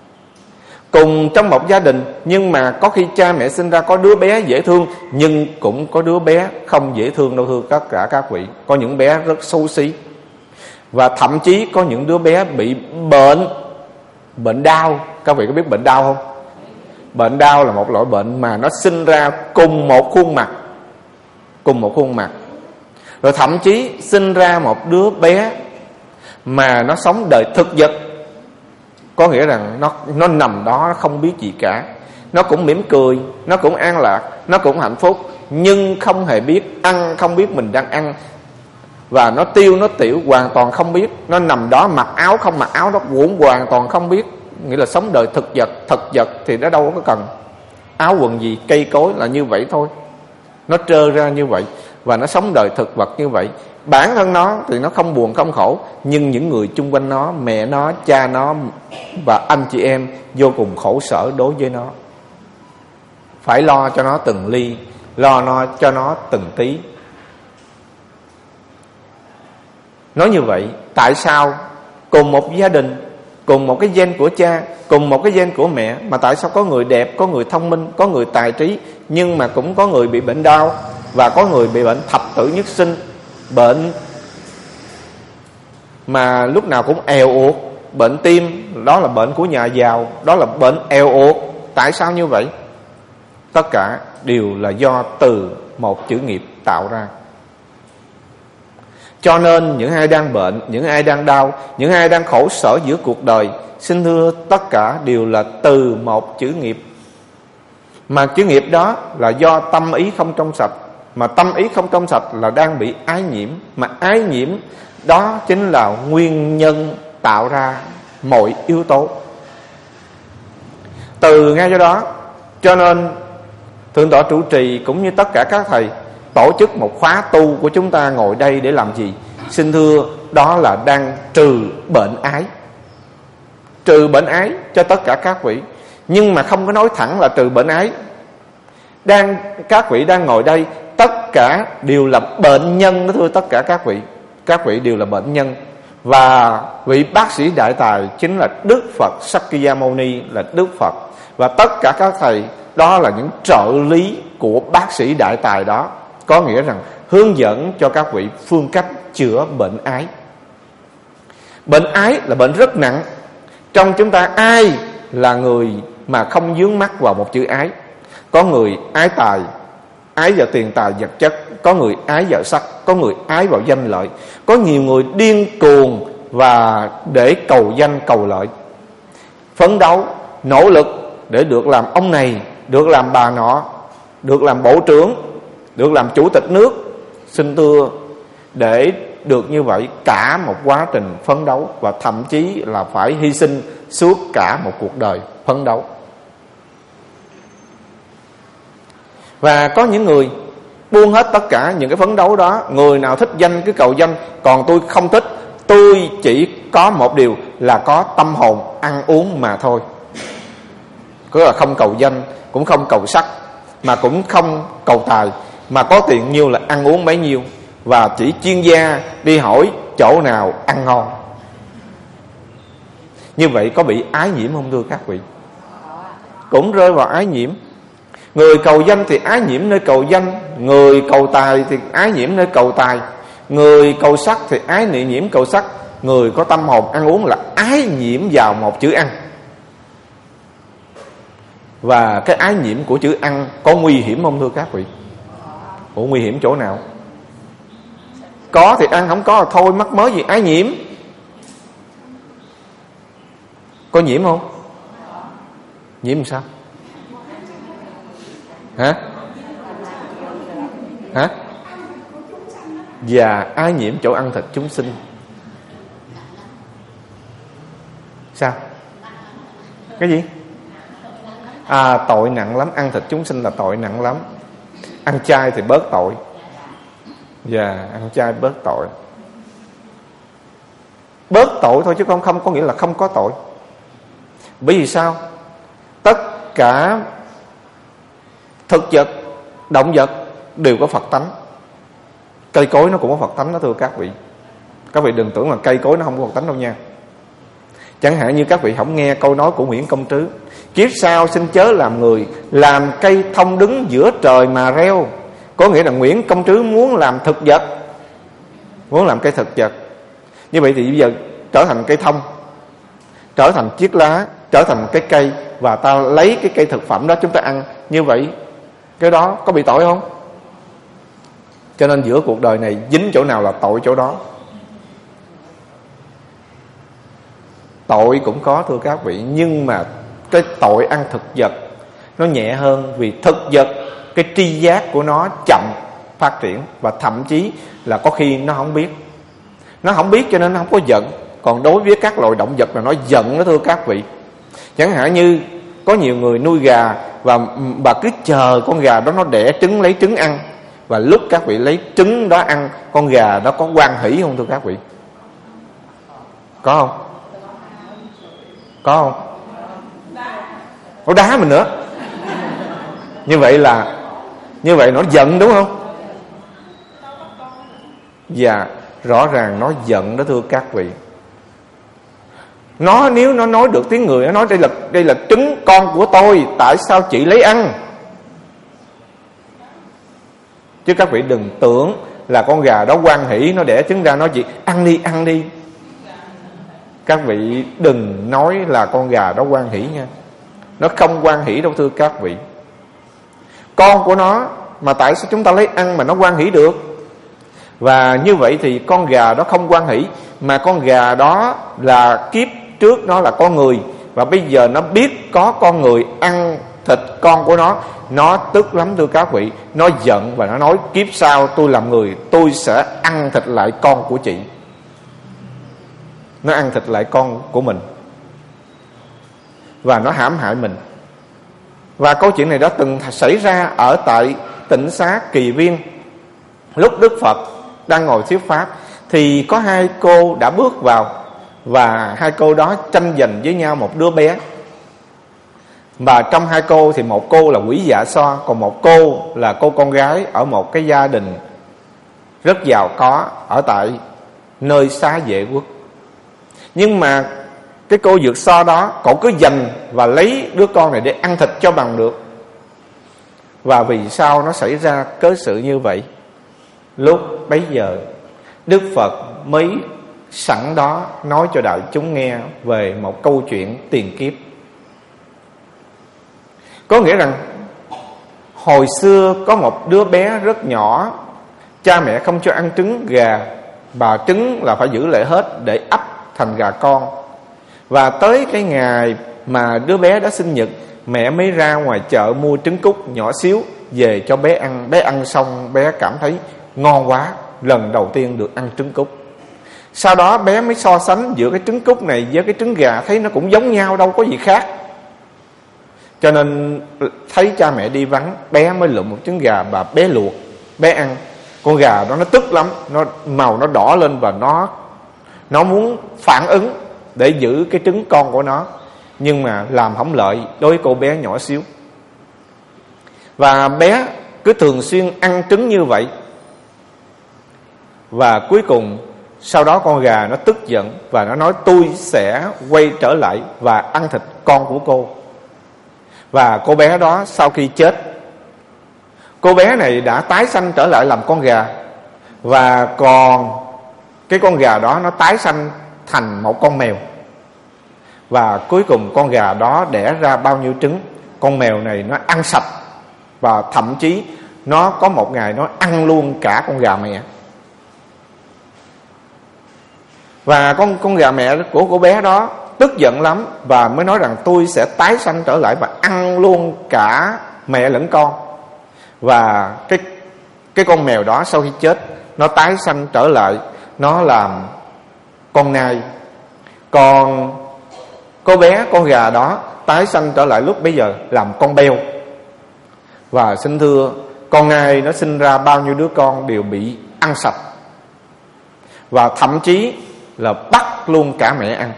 Speaker 2: Cùng trong một gia đình, nhưng mà có khi cha mẹ sinh ra có đứa bé dễ thương, nhưng cũng có đứa bé không dễ thương đâu thưa tất cả các vị. Có những bé rất xấu xí, và thậm chí có những đứa bé bị bệnh Bệnh đau. Các vị có biết bệnh đau không? Bệnh đau là một loại bệnh mà nó sinh ra cùng một khuôn mặt, Cùng một khuôn mặt. Rồi thậm chí sinh ra một đứa bé mà nó sống đời thực vật. Có nghĩa rằng nó, nó nằm đó, nó không biết gì cả. Nó cũng mỉm cười, nó cũng an lạc, nó cũng hạnh phúc, nhưng không hề biết ăn, không biết mình đang ăn. Và nó tiêu, nó tiểu, hoàn toàn không biết. Nó nằm đó mặc áo không mặc áo, nó cũng hoàn toàn không biết. Nghĩa là sống đời thực vật. Thực vật thì nó đâu có cần áo quần gì, cây cối là như vậy thôi. Nó trơ ra như vậy, và nó sống đời thực vật như vậy. Bản thân nó thì nó không buồn không khổ, nhưng những người chung quanh nó, mẹ nó, cha nó và anh chị em vô cùng khổ sở đối với nó. Phải lo cho nó từng ly, lo nó cho nó từng tí. Nói như vậy, tại sao cùng một gia đình, cùng một cái gen của cha, cùng một cái gen của mẹ, mà tại sao có người đẹp, có người thông minh, có người tài trí, nhưng mà cũng có người bị bệnh đau, và có người bị bệnh thập tử nhất sinh, bệnh mà lúc nào cũng èo uột, bệnh tim, đó là bệnh của nhà giàu, đó là bệnh èo uột. Tại sao như vậy? Tất cả đều là do từ một chữ nghiệp tạo ra. Cho nên những ai đang bệnh, những ai đang đau, những ai đang khổ sở giữa cuộc đời, xin thưa tất cả đều là từ một chữ nghiệp. Mà chữ nghiệp đó là do tâm ý không trong sạch. Mà tâm ý không trong sạch là đang bị ái nhiễm. Mà ái nhiễm đó chính là nguyên nhân tạo ra mọi yếu tố. Từ ngay do đó, cho nên Thượng tọa trụ trì cũng như tất cả các thầy tổ chức một khóa tu của chúng ta ngồi đây để làm gì? Xin thưa, đó là đang trừ bệnh ái. Trừ bệnh ái cho tất cả các vị. Nhưng mà không có nói thẳng là trừ bệnh ái. Đang các vị đang ngồi đây, tất cả đều là bệnh nhân đó thưa tất cả các vị. Các vị đều là bệnh nhân. Và vị bác sĩ đại tài chính là Đức Phật Sakyamuni, là Đức Phật. Và tất cả các thầy đó là những trợ lý của bác sĩ đại tài đó. Có nghĩa rằng hướng dẫn cho các vị phương cách chữa bệnh ái. Bệnh ái là bệnh rất nặng. Trong chúng ta ai là người mà không vướng mắc vào một chữ ái? Có người ái tài, ái vào tiền tài vật chất. Có người ái vào sắc, có người ái vào danh lợi. Có nhiều người điên cuồng và để cầu danh cầu lợi, phấn đấu, nỗ lực để được làm ông này, được làm bà nọ, được làm bộ trưởng, được làm chủ tịch nước. Xin thưa, để được như vậy cả một quá trình phấn đấu, và thậm chí là phải hy sinh suốt cả một cuộc đời phấn đấu. Và có những người buông hết tất cả những cái phấn đấu đó. Người nào thích danh cứ cầu danh, còn tôi không thích, tôi chỉ có một điều là có tâm hồn ăn uống mà thôi. Cứ là không cầu danh, cũng không cầu sắc, mà cũng không cầu tài, mà có tiền nhiêu là ăn uống bấy nhiêu, và chỉ chuyên gia đi hỏi chỗ nào ăn ngon. Như vậy có bị ái nhiễm không thưa các vị? Cũng rơi vào ái nhiễm. Người cầu danh thì ái nhiễm nơi cầu danh, người cầu tài thì ái nhiễm nơi cầu tài, người cầu sắc thì ái nhiễm cầu sắc, người có tâm hồn ăn uống là ái nhiễm vào một chữ ăn. Và cái ái nhiễm của chữ ăn có nguy hiểm không thưa các vị? Ủa nguy hiểm chỗ nào? Có thì ăn, không có là thôi, mắc mớ gì ái nhiễm. Có nhiễm không? Nhiễm làm sao? Hả? Hả? Và ái nhiễm chỗ ăn thịt chúng sinh. Sao? Cái gì? À, tội nặng lắm. Ăn thịt chúng sinh là tội nặng lắm. Ăn chay thì bớt tội. Và ăn chay bớt tội. Bớt tội thôi chứ không không có nghĩa là không có tội. Bởi vì sao? Tất cả thực vật, động vật đều có Phật tánh. Cây cối nó cũng có Phật tánh đó thưa các vị. Các vị đừng tưởng là cây cối nó không có Phật tánh đâu nha. Chẳng hạn như các vị không nghe câu nói của Nguyễn Công Trứ: kiếp sau xin chớ làm người, làm cây thông đứng giữa trời mà reo. Có nghĩa là Nguyễn Công Trứ muốn làm thực vật, muốn làm cây thực vật. Như vậy thì bây giờ trở thành cây thông, trở thành chiếc lá, trở thành cái cây, và ta lấy cái cây thực phẩm đó chúng ta ăn. Như vậy cái đó có bị tội không? Cho nên giữa cuộc đời này dính chỗ nào là tội chỗ đó. Tội cũng có thưa các vị, nhưng mà cái tội ăn thực vật nó nhẹ hơn. Vì thực vật cái tri giác của nó chậm phát triển, và thậm chí là có khi nó không biết. Nó không biết cho nên nó không có giận. Còn đối với các loài động vật là nó giận đó thưa các vị. Chẳng hạn như có nhiều người nuôi gà, và bà cứ chờ con gà đó nó đẻ trứng lấy trứng ăn. Và lúc các vị lấy trứng đó ăn, con gà đó có hoan hỷ không thưa các vị? Có không? Có không? Có đá mình nữa. Như vậy là như vậy nó giận đúng không? Dạ, rõ ràng nó giận đó thưa các vị. Nó nếu nó nói được tiếng người, nó nói đây là đây là trứng con của tôi, tại sao chị lấy ăn? Chứ các vị đừng tưởng là con gà đó hoan hỷ, nó đẻ trứng ra nói chị ăn đi, ăn đi. Các vị đừng nói là con gà đó hoan hỷ nha. Nó không hoan hỷ đâu thưa các vị. Con của nó mà tại sao chúng ta lấy ăn mà nó hoan hỷ được? Và như vậy thì con gà đó không hoan hỷ, mà con gà đó là kiếp trước nó là con người, và bây giờ nó biết có con người ăn thịt con của nó, nó tức lắm thưa các vị. Nó giận và nó nói kiếp sau tôi làm người, tôi sẽ ăn thịt lại con của chị. Nó ăn thịt lại con của mình, và nó hãm hại mình. Và câu chuyện này đã từng xảy ra ở tại Tịnh Xá Kỳ Viên. Lúc Đức Phật đang ngồi thuyết pháp thì có hai cô đã bước vào, và hai cô đó tranh giành với nhau một đứa bé. Và trong hai cô thì một cô là Quỷ Dạ Xoa, còn một cô là cô con gái ở một cái gia đình rất giàu có ở tại nơi Xá Vệ Quốc. Nhưng mà cái cô Dược So đó, cậu cứ giành và lấy đứa con này để ăn thịt cho bằng được. Và vì sao nó xảy ra cớ sự như vậy? Lúc bấy giờ Đức Phật mới sẵn đó nói cho đại chúng nghe về một câu chuyện tiền kiếp. Có nghĩa rằng hồi xưa có một đứa bé rất nhỏ, cha mẹ không cho ăn trứng gà, và trứng là phải giữ lại hết để ấp thành gà con. Và tới cái ngày mà đứa bé đã sinh nhật, mẹ mới ra ngoài chợ mua trứng cút nhỏ xíu về cho bé ăn. Bé ăn xong bé cảm thấy ngon quá, lần đầu tiên được ăn trứng cút. Sau đó bé mới so sánh giữa cái trứng cút này với cái trứng gà, thấy nó cũng giống nhau, đâu có gì khác. Cho nên thấy cha mẹ đi vắng, bé mới lượm một trứng gà và bé luộc, bé ăn. Con gà đó nó tức lắm, nó màu nó đỏ lên, và nó nó muốn phản ứng để giữ cái trứng con của nó, nhưng mà làm không lợi đối với cô bé nhỏ xíu. Và bé cứ thường xuyên ăn trứng như vậy. Và cuối cùng sau đó con gà nó tức giận và nó nói tôi sẽ quay trở lại và ăn thịt con của cô. Và cô bé đó sau khi chết, cô bé này đã tái sanh trở lại làm con gà, và còn cái con gà đó nó tái sanh thành một con mèo. Và cuối cùng con gà đó đẻ ra bao nhiêu trứng? con mèo này nó ăn sạch, và thậm chí nó có một ngày nó ăn luôn cả con gà mẹ. Và con con gà mẹ của cô bé đó tức giận lắm, và mới nói rằng tôi sẽ tái sanh trở lại và ăn luôn cả mẹ lẫn con. Và cái cái con mèo đó sau khi chết, nó tái sanh trở lại, nó làm con nai. Còn cô bé con gà đó tái sanh trở lại lúc bấy giờ làm con beo. Và xin thưa, con nai nó sinh ra bao nhiêu đứa con đều bị ăn sạch, và thậm chí là bắt luôn cả mẹ ăn.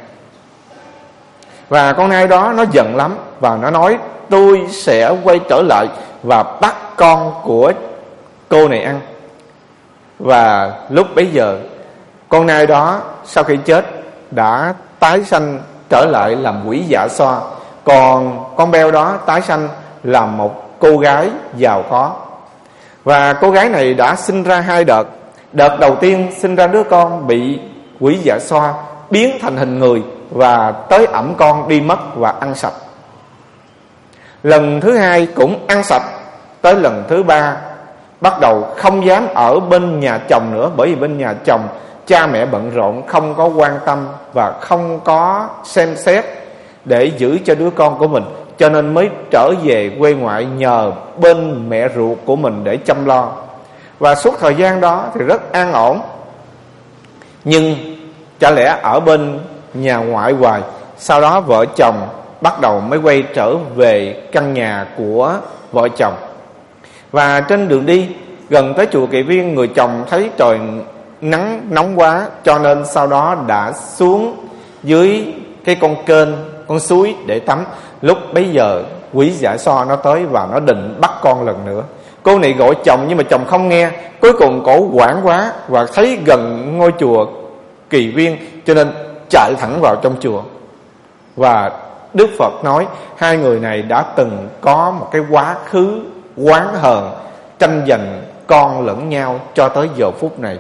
Speaker 2: Và con nai đó nó giận lắm, và nó nói tôi sẽ quay trở lại và bắt con của cô này ăn. Và lúc bấy giờ, con nai đó sau khi chết đã tái sanh trở lại làm quỷ dạ xoa. Còn con beo đó tái sanh làm một cô gái giàu có. Và cô gái này đã sinh ra hai đợt. Đợt đầu tiên sinh ra đứa con bị quỷ dạ xoa biến thành hình người, và tới ẵm con đi mất và ăn sạch. Lần thứ hai cũng ăn sạch. Tới lần thứ ba bắt đầu không dám ở bên nhà chồng nữa, bởi vì bên nhà chồng cha mẹ bận rộn, không có quan tâm và không có xem xét để giữ cho đứa con của mình, cho nên mới trở về quê ngoại nhờ bên mẹ ruột của mình để chăm lo. Và suốt thời gian đó thì rất an ổn. Nhưng chả lẽ ở bên nhà ngoại hoài. Sau đó vợ chồng bắt đầu mới quay trở về căn nhà của vợ chồng. Và trên đường đi gần tới chùa Kỳ Viên, người chồng thấy trời nắng nóng quá, cho nên sau đó đã xuống dưới cái con kênh, con suối để tắm. Lúc bấy giờ quỷ dạ xoa nó tới và nó định bắt con lần nữa. Cô này gọi chồng nhưng mà chồng không nghe. Cuối cùng cổ hoảng quá và thấy gần ngôi chùa Kỳ Viên, cho nên chạy thẳng vào trong chùa. Và Đức Phật nói hai người này đã từng có một cái quá khứ oán hờn, tranh giành con lẫn nhau cho tới giờ phút này.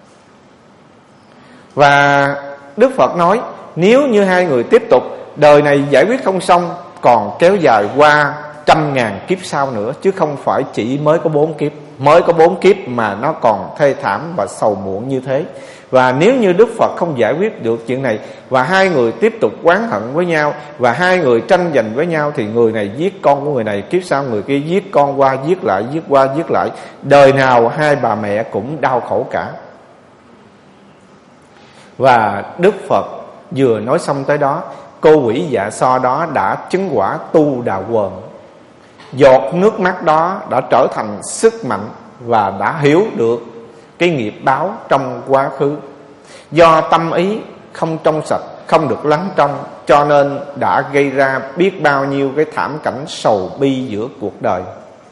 Speaker 2: Và Đức Phật nói nếu như hai người tiếp tục, đời này giải quyết không xong, còn kéo dài qua trăm ngàn kiếp sau nữa, chứ không phải chỉ mới có bốn kiếp. Mới có bốn kiếp mà nó còn thê thảm và sầu muộn như thế. Và nếu như Đức Phật không giải quyết được chuyện này, và hai người tiếp tục oán hận với nhau, và hai người tranh giành với nhau, thì người này giết con của người này, kiếp sau người kia giết con qua giết lại, giết qua giết lại, đời nào hai bà mẹ cũng đau khổ cả. Và Đức Phật vừa nói xong tới đó, cô quỷ dạ xoa đó đã chứng quả tu đà quần. Giọt nước mắt đó đã trở thành sức mạnh, và đã hiểu được cái nghiệp báo trong quá khứ. Do tâm ý không trong sạch, không được lắng trong, cho nên đã gây ra biết bao nhiêu cái thảm cảnh sầu bi giữa cuộc đời.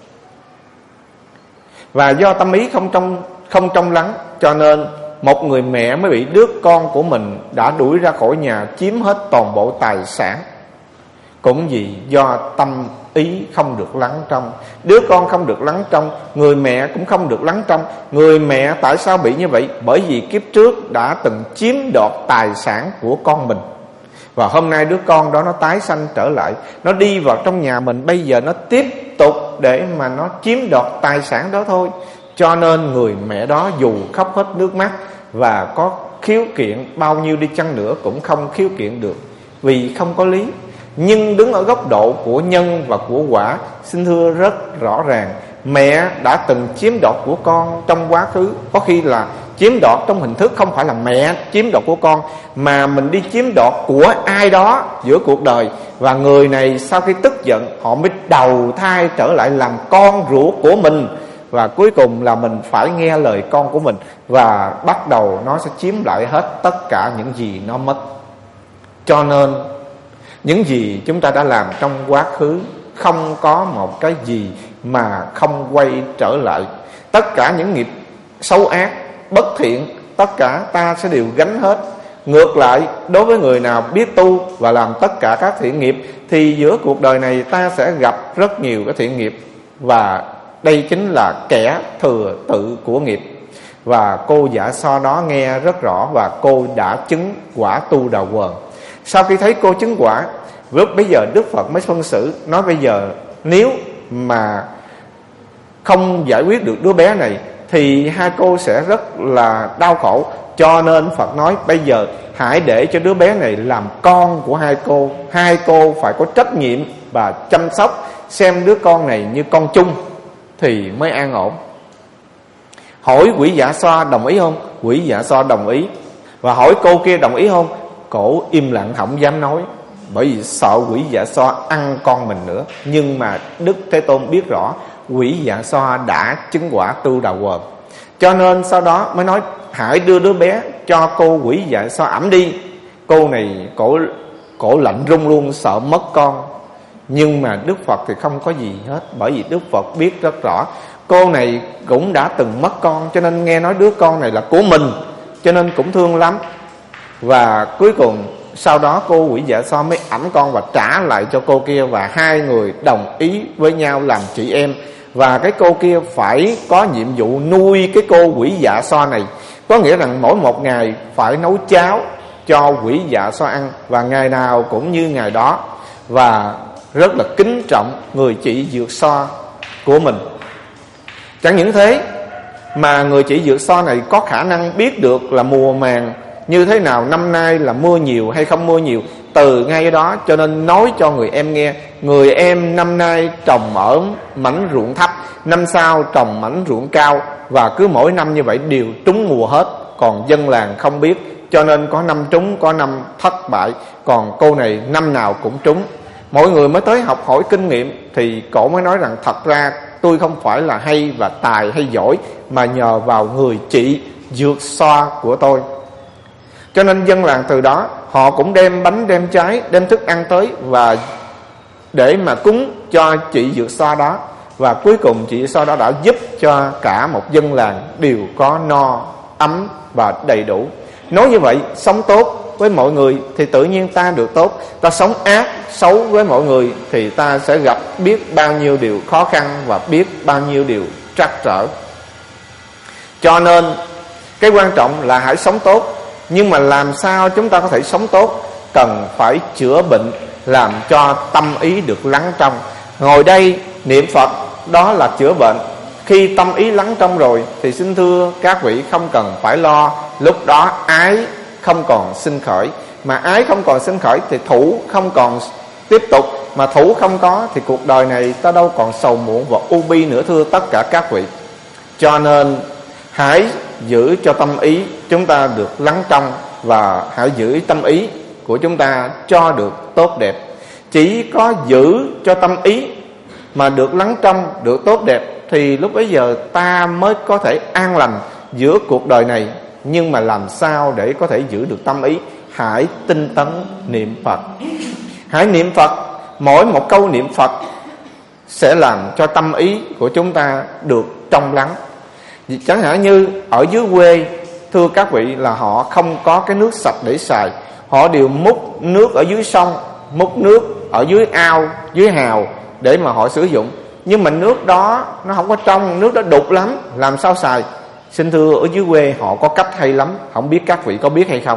Speaker 2: Và do tâm ý không trong không trong lắng, cho nên một người mẹ mới bị đứa con của mình đã đuổi ra khỏi nhà, chiếm hết toàn bộ tài sản. Cũng vì do tâm ý không được lắng trong. Đứa con không được lắng trong, người mẹ cũng không được lắng trong. Người mẹ tại sao bị như vậy? Bởi vì kiếp trước đã từng chiếm đoạt tài sản của con mình. Và hôm nay đứa con đó nó tái sanh trở lại, nó đi vào trong nhà mình, bây giờ nó tiếp tục để mà nó chiếm đoạt tài sản đó thôi. Cho nên người mẹ đó dù khóc hết nước mắt và có khiếu kiện bao nhiêu đi chăng nữa cũng không khiếu kiện được, vì không có lý. Nhưng đứng ở góc độ của nhân và của quả, xin thưa rất rõ ràng, mẹ đã từng chiếm đoạt của con trong quá khứ. Có khi là chiếm đoạt trong hình thức không phải là mẹ chiếm đoạt của con, mà mình đi chiếm đoạt của ai đó giữa cuộc đời. Và người này sau khi tức giận, họ mới đầu thai trở lại làm con ruột của mình. Và cuối cùng là mình phải nghe lời con của mình, và bắt đầu nó sẽ chiếm lại hết tất cả những gì nó mất. Cho nên những gì chúng ta đã làm trong quá khứ, không có một cái gì mà không quay trở lại. Tất cả những nghiệp xấu ác, bất thiện, tất cả ta sẽ đều gánh hết. Ngược lại, đối với người nào biết tu và làm tất cả các thiện nghiệp, thì giữa cuộc đời này ta sẽ gặp rất nhiều cái thiện nghiệp. Và đây chính là kẻ thừa tự của nghiệp. Và cô dạ xoa đó nghe rất rõ, và cô đã chứng quả tu đà quần. Sau khi thấy cô chứng quả, Lúc bây giờ Đức Phật mới phân xử, nói bây giờ nếu mà không giải quyết được đứa bé này thì hai cô sẽ rất là đau khổ. Cho nên Phật nói bây giờ hãy để cho đứa bé này làm con của hai cô. Hai cô phải có trách nhiệm và chăm sóc, xem đứa con này như con chung thì mới an ổn. Hỏi Quỷ Dạ Xoa đồng ý không? Quỷ Dạ Xoa đồng ý. Và hỏi cô kia đồng ý không? Cổ im lặng không dám nói, bởi vì sợ Quỷ Dạ Xoa ăn con mình nữa. Nhưng mà Đức Thế Tôn biết rõ Quỷ Dạ Xoa đã chứng quả Tu Đà Quần, cho nên sau đó mới nói hãy đưa đứa bé cho cô Quỷ Dạ Xoa ẵm đi. Cô này cổ cổ lạnh run luôn, sợ mất con. Nhưng mà Đức Phật thì không có gì hết, bởi vì Đức Phật biết rất rõ cô này cũng đã từng mất con, cho nên nghe nói đứa con này là của mình, cho nên cũng thương lắm. Và cuối cùng sau đó cô Quỷ Dạ Xoa mới ẵm con và trả lại cho cô kia, và hai người đồng ý với nhau làm chị em. Và cái cô kia phải có nhiệm vụ nuôi cái cô Quỷ Dạ Xoa này, có nghĩa rằng mỗi một ngày phải nấu cháo cho Quỷ Dạ Xoa ăn, và ngày nào cũng như ngày đó, và rất là kính trọng người chị dược xoa của mình. Chẳng những thế mà người chị dược xoa này có khả năng biết được là mùa màng như thế nào, năm nay là mưa nhiều hay không mưa nhiều, từ ngay đó cho nên nói cho người em nghe. Người em năm nay trồng ở mảnh ruộng thấp, năm sau trồng mảnh ruộng cao, và cứ mỗi năm như vậy đều trúng mùa hết. Còn dân làng không biết, cho nên có năm trúng có năm thất bại. Còn cô này năm nào cũng trúng. Mọi người mới tới học hỏi kinh nghiệm thì cổ mới nói rằng thật ra tôi không phải là hay và tài hay giỏi, mà nhờ vào người chị dược xoa của tôi. Cho nên dân làng từ đó họ cũng đem bánh, đem trái, đem thức ăn tới và để mà cúng cho chị dược xoa đó. Và cuối cùng chị dược xoa đó đã giúp cho cả một dân làng đều có no, ấm và đầy đủ. Nói như vậy, sống tốt với mọi người thì tự nhiên ta được tốt. Ta sống ác, xấu với mọi người thì ta sẽ gặp biết bao nhiêu điều khó khăn và biết bao nhiêu điều trắc trở. Cho nên cái quan trọng là hãy sống tốt. Nhưng mà làm sao chúng ta có thể sống tốt? Cần phải chữa bệnh, làm cho tâm ý được lắng trong. Ngồi đây niệm Phật đó là chữa bệnh. Khi tâm ý lắng trong rồi thì xin thưa các vị không cần phải lo. Lúc đó ái không còn sinh khởi. Mà ái không còn sinh khởi thì thủ không còn tiếp tục. Mà thủ không có thì cuộc đời này ta đâu còn sầu muộn và u bi nữa, thưa tất cả các vị. Cho nên hãy giữ cho tâm ý chúng ta được lắng trong, và hãy giữ tâm ý của chúng ta cho được tốt đẹp. Chỉ có giữ cho tâm ý mà được lắng trong, được tốt đẹp thì lúc bấy giờ ta mới có thể an lành giữa cuộc đời này. Nhưng mà làm sao để có thể giữ được tâm ý? Hãy tinh tấn niệm Phật. Hãy niệm Phật, mỗi một câu niệm Phật sẽ làm cho tâm ý của chúng ta được trong lắng. Chẳng hạn như ở dưới quê, thưa các vị, là họ không có cái nước sạch để xài. Họ đều múc nước ở dưới sông, múc nước ở dưới ao, dưới hào để mà họ sử dụng. Nhưng mà nước đó nó không có trong, nước đó đục lắm, làm sao xài? Xin thưa ở dưới quê họ có cách hay lắm. Không biết các vị có biết hay không?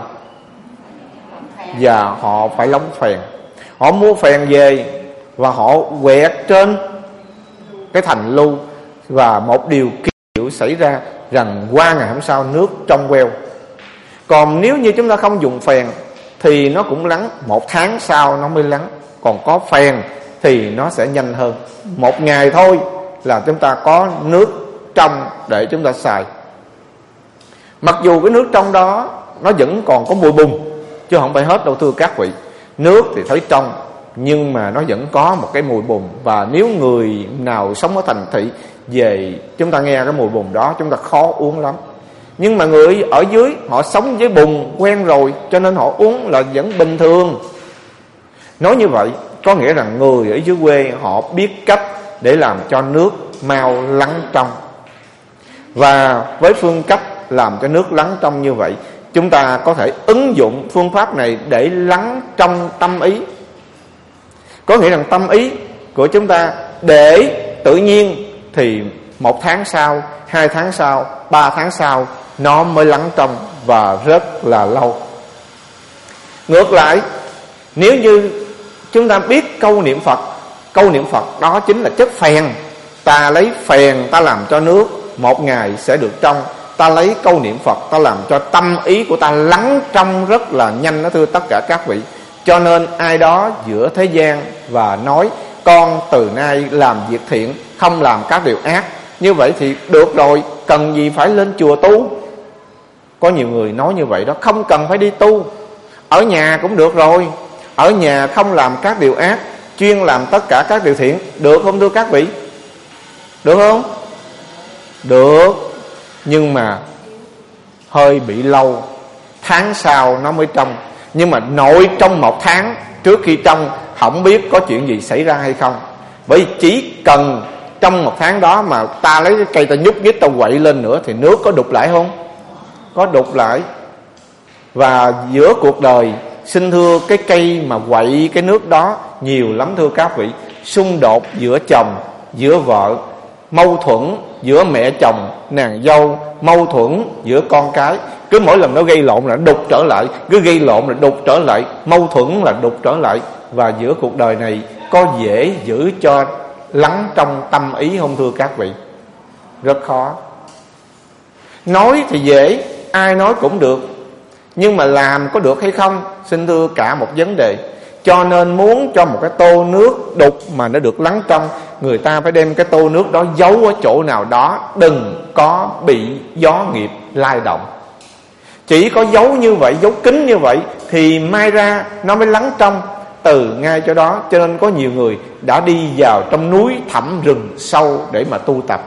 Speaker 2: Và họ phải lóng phèn. Họ mua phèn về và họ quẹt trên cái thành lưu. Và một điều kỳ diệu xảy ra rằng qua ngày hôm sau nước trong queo. Còn nếu như chúng ta không dùng phèn thì nó cũng lắng, một tháng sau nó mới lắng. Còn có phèn thì nó sẽ nhanh hơn. Một ngày thôi là chúng ta có nước trong để chúng ta xài. Mặc dù cái nước trong đó nó vẫn còn có mùi bùn, chứ không phải hết đâu thưa các vị. Nước thì thấy trong, nhưng mà nó vẫn có một cái mùi bùn. Và nếu người nào sống ở thành thị về, chúng ta nghe cái mùi bùn đó chúng ta khó uống lắm. Nhưng mà người ở dưới họ sống với bùn quen rồi, cho nên họ uống là vẫn bình thường. Nói như vậy có nghĩa rằng người ở dưới quê họ biết cách để làm cho nước mau lắng trong. Và với phương cách làm cho nước lắng trong như vậy, chúng ta có thể ứng dụng phương pháp này để lắng trong tâm ý. Có nghĩa rằng tâm ý của chúng ta để tự nhiên thì một tháng sau, hai tháng sau, ba tháng sau nó mới lắng trong và rất là lâu. Ngược lại, nếu như Chúng ta biết câu niệm Phật, câu niệm Phật đó chính là chất phèn. Ta lấy phèn ta làm cho nước, một ngày sẽ được trong. Ta lấy câu niệm Phật ta làm cho tâm ý của ta lắng trong rất là nhanh đó thưa tất cả các vị. Cho nên ai đó giữa thế gian và nói con từ nay làm việc thiện, không làm các điều ác, như vậy thì được rồi, cần gì phải lên chùa tu. Có nhiều người nói như vậy đó, không cần phải đi tu, ở nhà cũng được rồi. Ở nhà không làm các điều ác, chuyên làm tất cả các điều thiện, được không thưa các vị? Được không? Được. Nhưng mà hơi bị lâu, tháng sau nó mới trong. Nhưng mà nội trong một tháng, trước khi trong không biết có chuyện gì xảy ra hay không. Bởi vì chỉ cần trong một tháng đó mà ta lấy cái cây ta nhúc nhích ta quậy lên nữa thì nước có đục lại không? Có đục lại. Và giữa cuộc đời, xin thưa, cái cây mà quậy cái nước đó nhiều lắm thưa các vị. Xung đột giữa chồng, giữa vợ, mâu thuẫn giữa mẹ chồng, nàng dâu, mâu thuẫn giữa con cái. Cứ mỗi lần nó gây lộn là đục trở lại, cứ gây lộn là đục trở lại, mâu thuẫn là đục trở lại. Và giữa cuộc đời này có dễ giữ cho lắng trong tâm ý không thưa các vị? Rất khó. Nói thì dễ, ai nói cũng được, nhưng mà làm có được hay không, xin thưa cả một vấn đề. Cho nên muốn cho một cái tô nước đục mà nó được lắng trong, người ta phải đem cái tô nước đó giấu ở chỗ nào đó, đừng có bị gió nghiệp lai động. Chỉ có giấu như vậy, giấu kín như vậy thì mai ra nó mới lắng trong từ ngay chỗ đó. Cho nên có nhiều người đã đi vào trong núi thẳm rừng sâu để mà tu tập.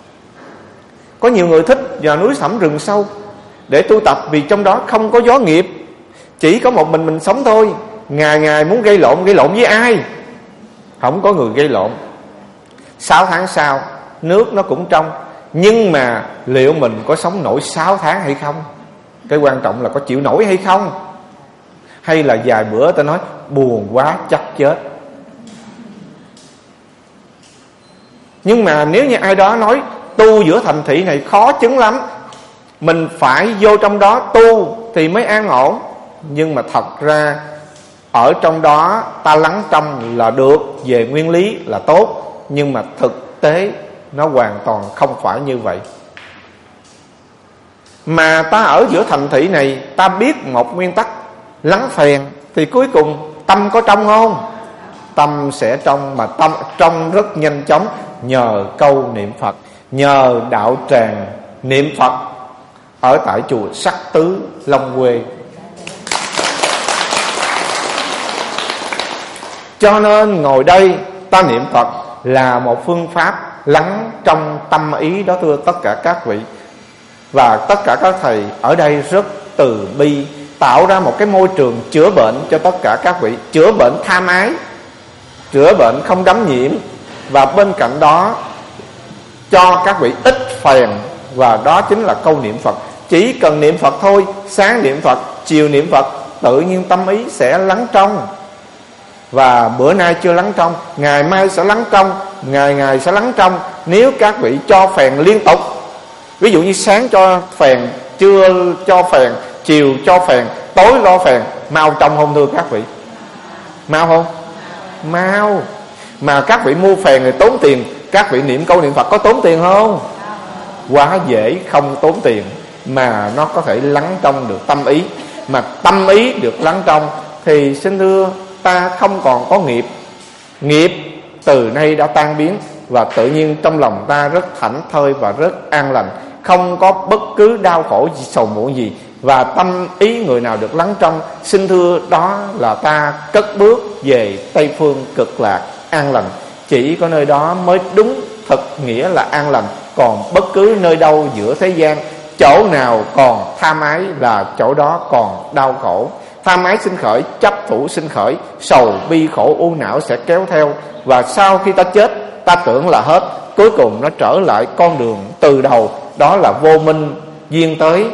Speaker 2: Có nhiều người thích vào núi thẳm rừng sâu để tu tập, vì trong đó không có gió nghiệp, chỉ có một mình mình sống thôi. Ngày ngày muốn gây lộn, gây lộn với ai? Không có người gây lộn. Sáu tháng sau nước nó cũng trong, nhưng mà liệu mình có sống nổi sáu tháng hay không? Cái quan trọng là có chịu nổi hay không. Hay là vài bữa ta nói buồn quá chắc chết. Nhưng mà nếu như ai đó nói tu giữa thành thị này khó chứng lắm, mình phải vô trong đó tu thì mới an ổn. Nhưng mà thật ra ở trong đó ta lắng trong là được, về nguyên lý là tốt. Nhưng mà thực tế nó hoàn toàn không phải như vậy. Mà ta ở giữa thành thị này, ta biết một nguyên tắc lắng phèn, thì cuối cùng tâm có trong không? Tâm sẽ trong, mà tâm trong rất nhanh chóng, nhờ câu niệm Phật, nhờ đạo tràng niệm Phật ở tại chùa Sắc Tứ Long Quê. Cho nên ngồi đây ta niệm Phật là một phương pháp lắng trong tâm ý đó thưa tất cả các vị. Và tất cả các thầy ở đây rất từ bi, tạo ra một cái môi trường chữa bệnh cho tất cả các vị. Chữa bệnh tham ái, chữa bệnh không đắm nhiễm. Và bên cạnh đó cho các vị ít phèn, và đó chính là câu niệm Phật. Chỉ cần niệm Phật thôi, sáng niệm Phật, chiều niệm Phật, tự nhiên tâm ý sẽ lắng trong. Và bữa nay chưa lắng trong, ngày mai sẽ lắng trong, ngày ngày sẽ lắng trong. Nếu các vị cho phèn liên tục, ví dụ như sáng cho phèn, trưa cho phèn, chiều cho phèn, tối lo phèn, mau trong không thưa các vị? Mau không? Mau. Mà các vị mua phèn thì tốn tiền, các vị niệm câu niệm Phật có tốn tiền không? Quá dễ, không tốn tiền, mà nó có thể lắng trong được tâm ý. Mà tâm ý được lắng trong thì xin thưa ta không còn có nghiệp. Nghiệp từ nay đã tan biến, và tự nhiên trong lòng ta rất thảnh thơi và rất an lành, không có bất cứ đau khổ sầu muộn gì. Và tâm ý người nào được lắng trong, xin thưa đó là ta cất bước về Tây Phương cực lạc an lành. Chỉ có nơi đó mới đúng thực nghĩa là an lành. Còn bất cứ nơi đâu giữa thế gian, chỗ nào còn tham ái là chỗ đó còn đau khổ. Tham ái sinh khởi, chấp thủ sinh khởi, sầu bi khổ u não sẽ kéo theo. Và sau khi ta chết, ta tưởng là hết, cuối cùng nó trở lại con đường từ đầu, đó là vô minh duyên tới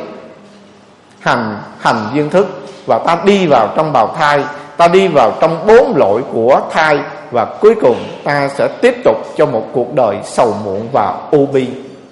Speaker 2: hành hành duyên thức. Và ta đi vào trong bào thai, ta đi vào trong bốn lỗi của thai, và cuối cùng ta sẽ tiếp tục cho một cuộc đời sầu muộn và u bi.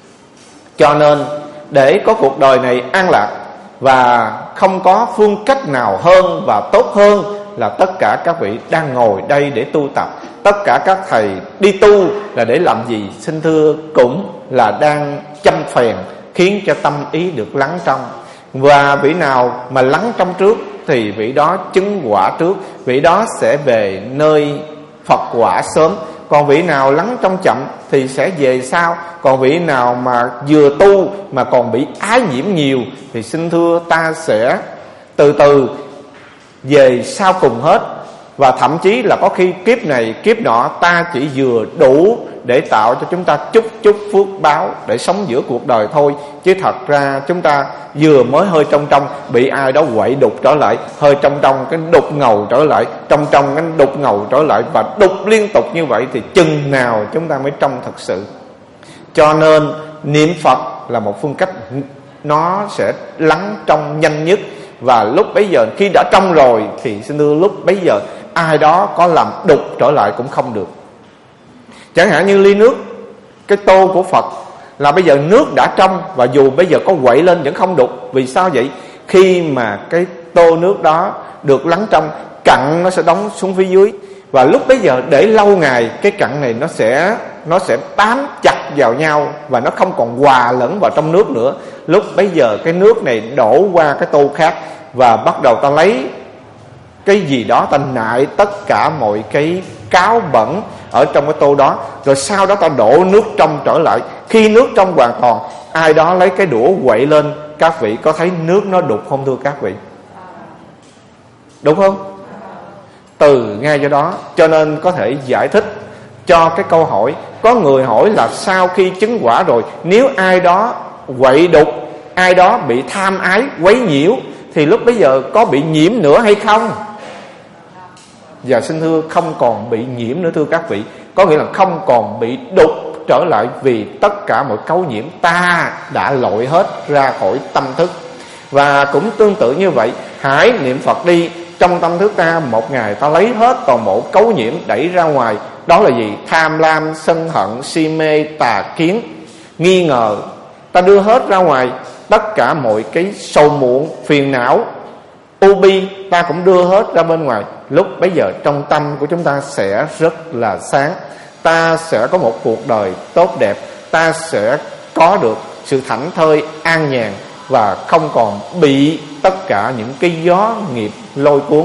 Speaker 2: Cho nên để có cuộc đời này an lạc và không có phương cách nào hơn và tốt hơn là tất cả các vị đang ngồi đây để tu tập. Tất cả các thầy đi tu là để làm gì? Xin thưa cũng là đang châm phèn, khiến cho tâm ý được lắng trong. Và vị nào mà lắng trong trước thì vị đó chứng quả trước, vị đó sẽ về nơi Phật quả sớm. Còn vị nào lắng trong chậm thì sẽ về sau. Còn vị nào mà vừa tu mà còn bị ái nhiễm nhiều thì xin thưa ta sẽ từ từ về sau cùng hết. Và thậm chí là có khi kiếp này kiếp nọ ta chỉ vừa đủ để tạo cho chúng ta chút chút phước báo để sống giữa cuộc đời thôi. Chứ thật ra chúng ta vừa mới hơi trong trong bị ai đó quậy đục trở lại, hơi trong trong cái đục ngầu trở lại, trong trong cái đục ngầu trở lại, và đục liên tục như vậy thì chừng nào chúng ta mới trong thật sự. Cho nên niệm Phật là một phương cách nó sẽ lắng trong nhanh nhất. Và lúc bấy giờ khi đã trong rồi thì xin thưa lúc bấy giờ ai đó có làm đục trở lại cũng không được. Chẳng hạn như ly nước, cái tô của Phật là bây giờ nước đã trong, và dù bây giờ có quậy lên vẫn không đục. Vì sao vậy? Khi mà cái tô nước đó được lắng trong, cặn nó sẽ đóng xuống phía dưới. Và lúc bấy giờ để lâu ngày, cái cặn này nó sẽ Nó sẽ bám chặt vào nhau và nó không còn hòa lẫn vào trong nước nữa. Lúc bấy giờ cái nước này đổ qua cái tô khác, và bắt đầu ta lấy cái gì đó ta nại tất cả mọi cái cáo bẩn ở trong cái tô đó. Rồi sau đó ta đổ nước trong trở lại. Khi nước trong hoàn toàn, ai đó lấy cái đũa quậy lên, các vị có thấy nước nó đục không thưa các vị? Đúng không? Từ ngay do đó cho nên có thể giải thích cho cái câu hỏi. Có người hỏi là sau khi chứng quả rồi, nếu ai đó quậy đục, ai đó bị tham ái quấy nhiễu, thì lúc bấy giờ có bị nhiễm nữa hay không? Và xin thưa không còn bị nhiễm nữa thưa các vị. Có nghĩa là không còn bị đục trở lại, vì tất cả mọi cấu nhiễm ta đã lội hết ra khỏi tâm thức. Và cũng tương tự như vậy, hãy niệm Phật đi. Trong tâm thức ta một ngày ta lấy hết toàn bộ cấu nhiễm đẩy ra ngoài. Đó là gì? Tham lam, sân hận, si mê, tà kiến, nghi ngờ. Ta đưa hết ra ngoài. Tất cả mọi cái sầu muộn, phiền não, u bi ta cũng đưa hết ra bên ngoài. Lúc bấy giờ trong tâm của chúng ta sẽ rất là sáng. Ta sẽ có một cuộc đời tốt đẹp. Ta sẽ có được sự thảnh thơi, an nhàn, và không còn bị tất cả những cái gió nghiệp lôi cuốn.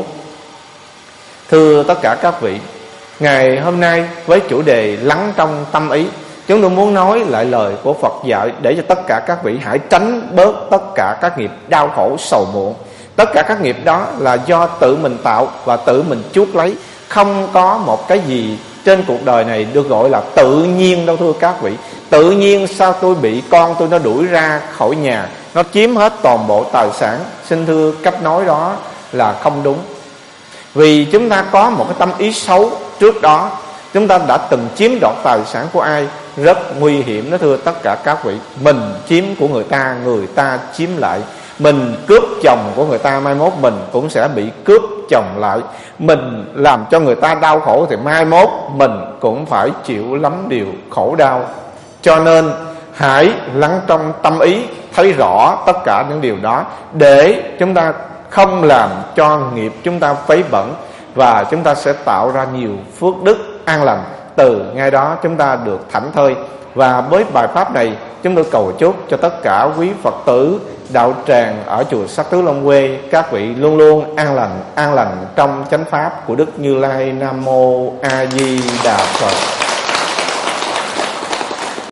Speaker 2: Thưa tất cả các vị, ngày hôm nay với chủ đề lắng trong tâm ý, chúng tôi muốn nói lại lời của Phật dạy để cho tất cả các vị hãy tránh bớt tất cả các nghiệp đau khổ sầu muộn. Tất cả các nghiệp đó là do tự mình tạo và tự mình chuốc lấy. Không có một cái gì trên cuộc đời này được gọi là tự nhiên đâu thưa các vị. Tự nhiên sao tôi bị con tôi nó đuổi ra khỏi nhà, nó chiếm hết toàn bộ tài sản? Xin thưa cách nói đó là không đúng. Vì chúng ta có một cái tâm ý xấu trước đó, chúng ta đã từng chiếm đoạt tài sản của ai, rất nguy hiểm đó thưa tất cả các vị. Mình chiếm của người ta, người ta chiếm lại. Mình cướp chồng của người ta, mai mốt mình cũng sẽ bị cướp chồng lại. Mình làm cho người ta đau khổ thì mai mốt mình cũng phải chịu lắm điều khổ đau. Cho nên hãy lắng trong tâm ý, thấy rõ tất cả những điều đó, để chúng ta không làm cho nghiệp chúng ta vấy bẩn, và chúng ta sẽ tạo ra nhiều phước đức an lành. Từ ngay đó chúng ta được thảnh thơi. Và với bài pháp này, chúng tôi cầu chúc cho tất cả quý Phật tử đạo tràng ở chùa Sắc Tứ Long Quê, các vị luôn luôn an lành, an lành trong chánh pháp của Đức Như Lai. Nam Mô A Di Đà Phật.